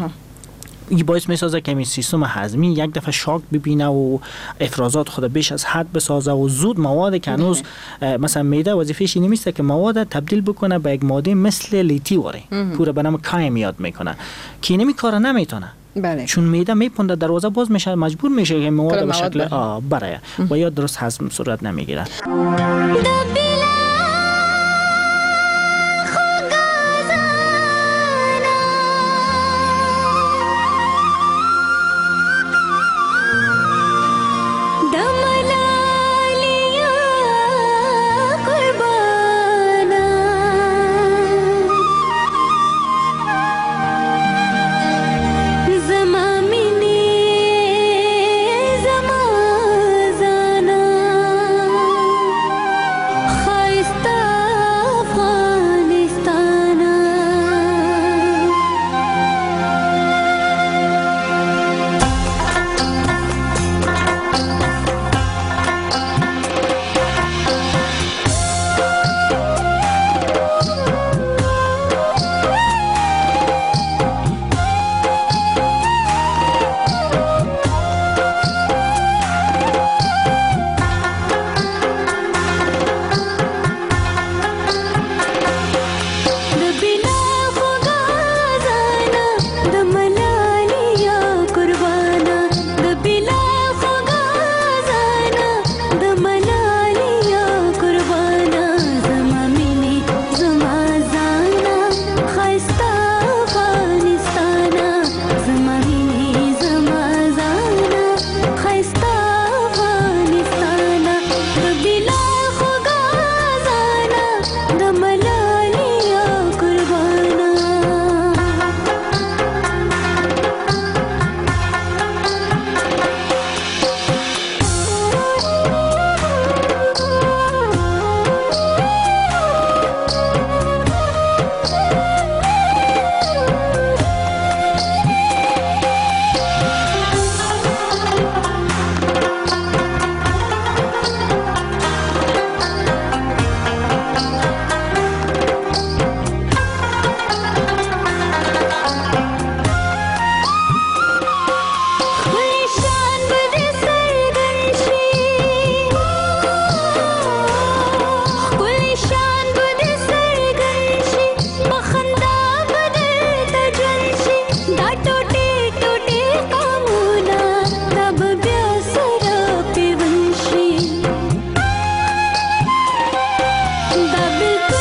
این باعث میسازه که این سیستم هضمی یک دفعه شاک ببینه و افرازات خود بیش از حد بسازه و زود مواد که هنوز مثلا معده وظیفه‌اش این نیست که مواد تبدیل بکنه به یک ماده مثل لیتی واره پورا به نام کایم یاد میکنه که اینمی کار نمیتونه. بله. چون معده میپونده، دروازه باز میشه، مجبور میشه که مواد به شکل برای و یا درست هضم صورت نمیگیره. Double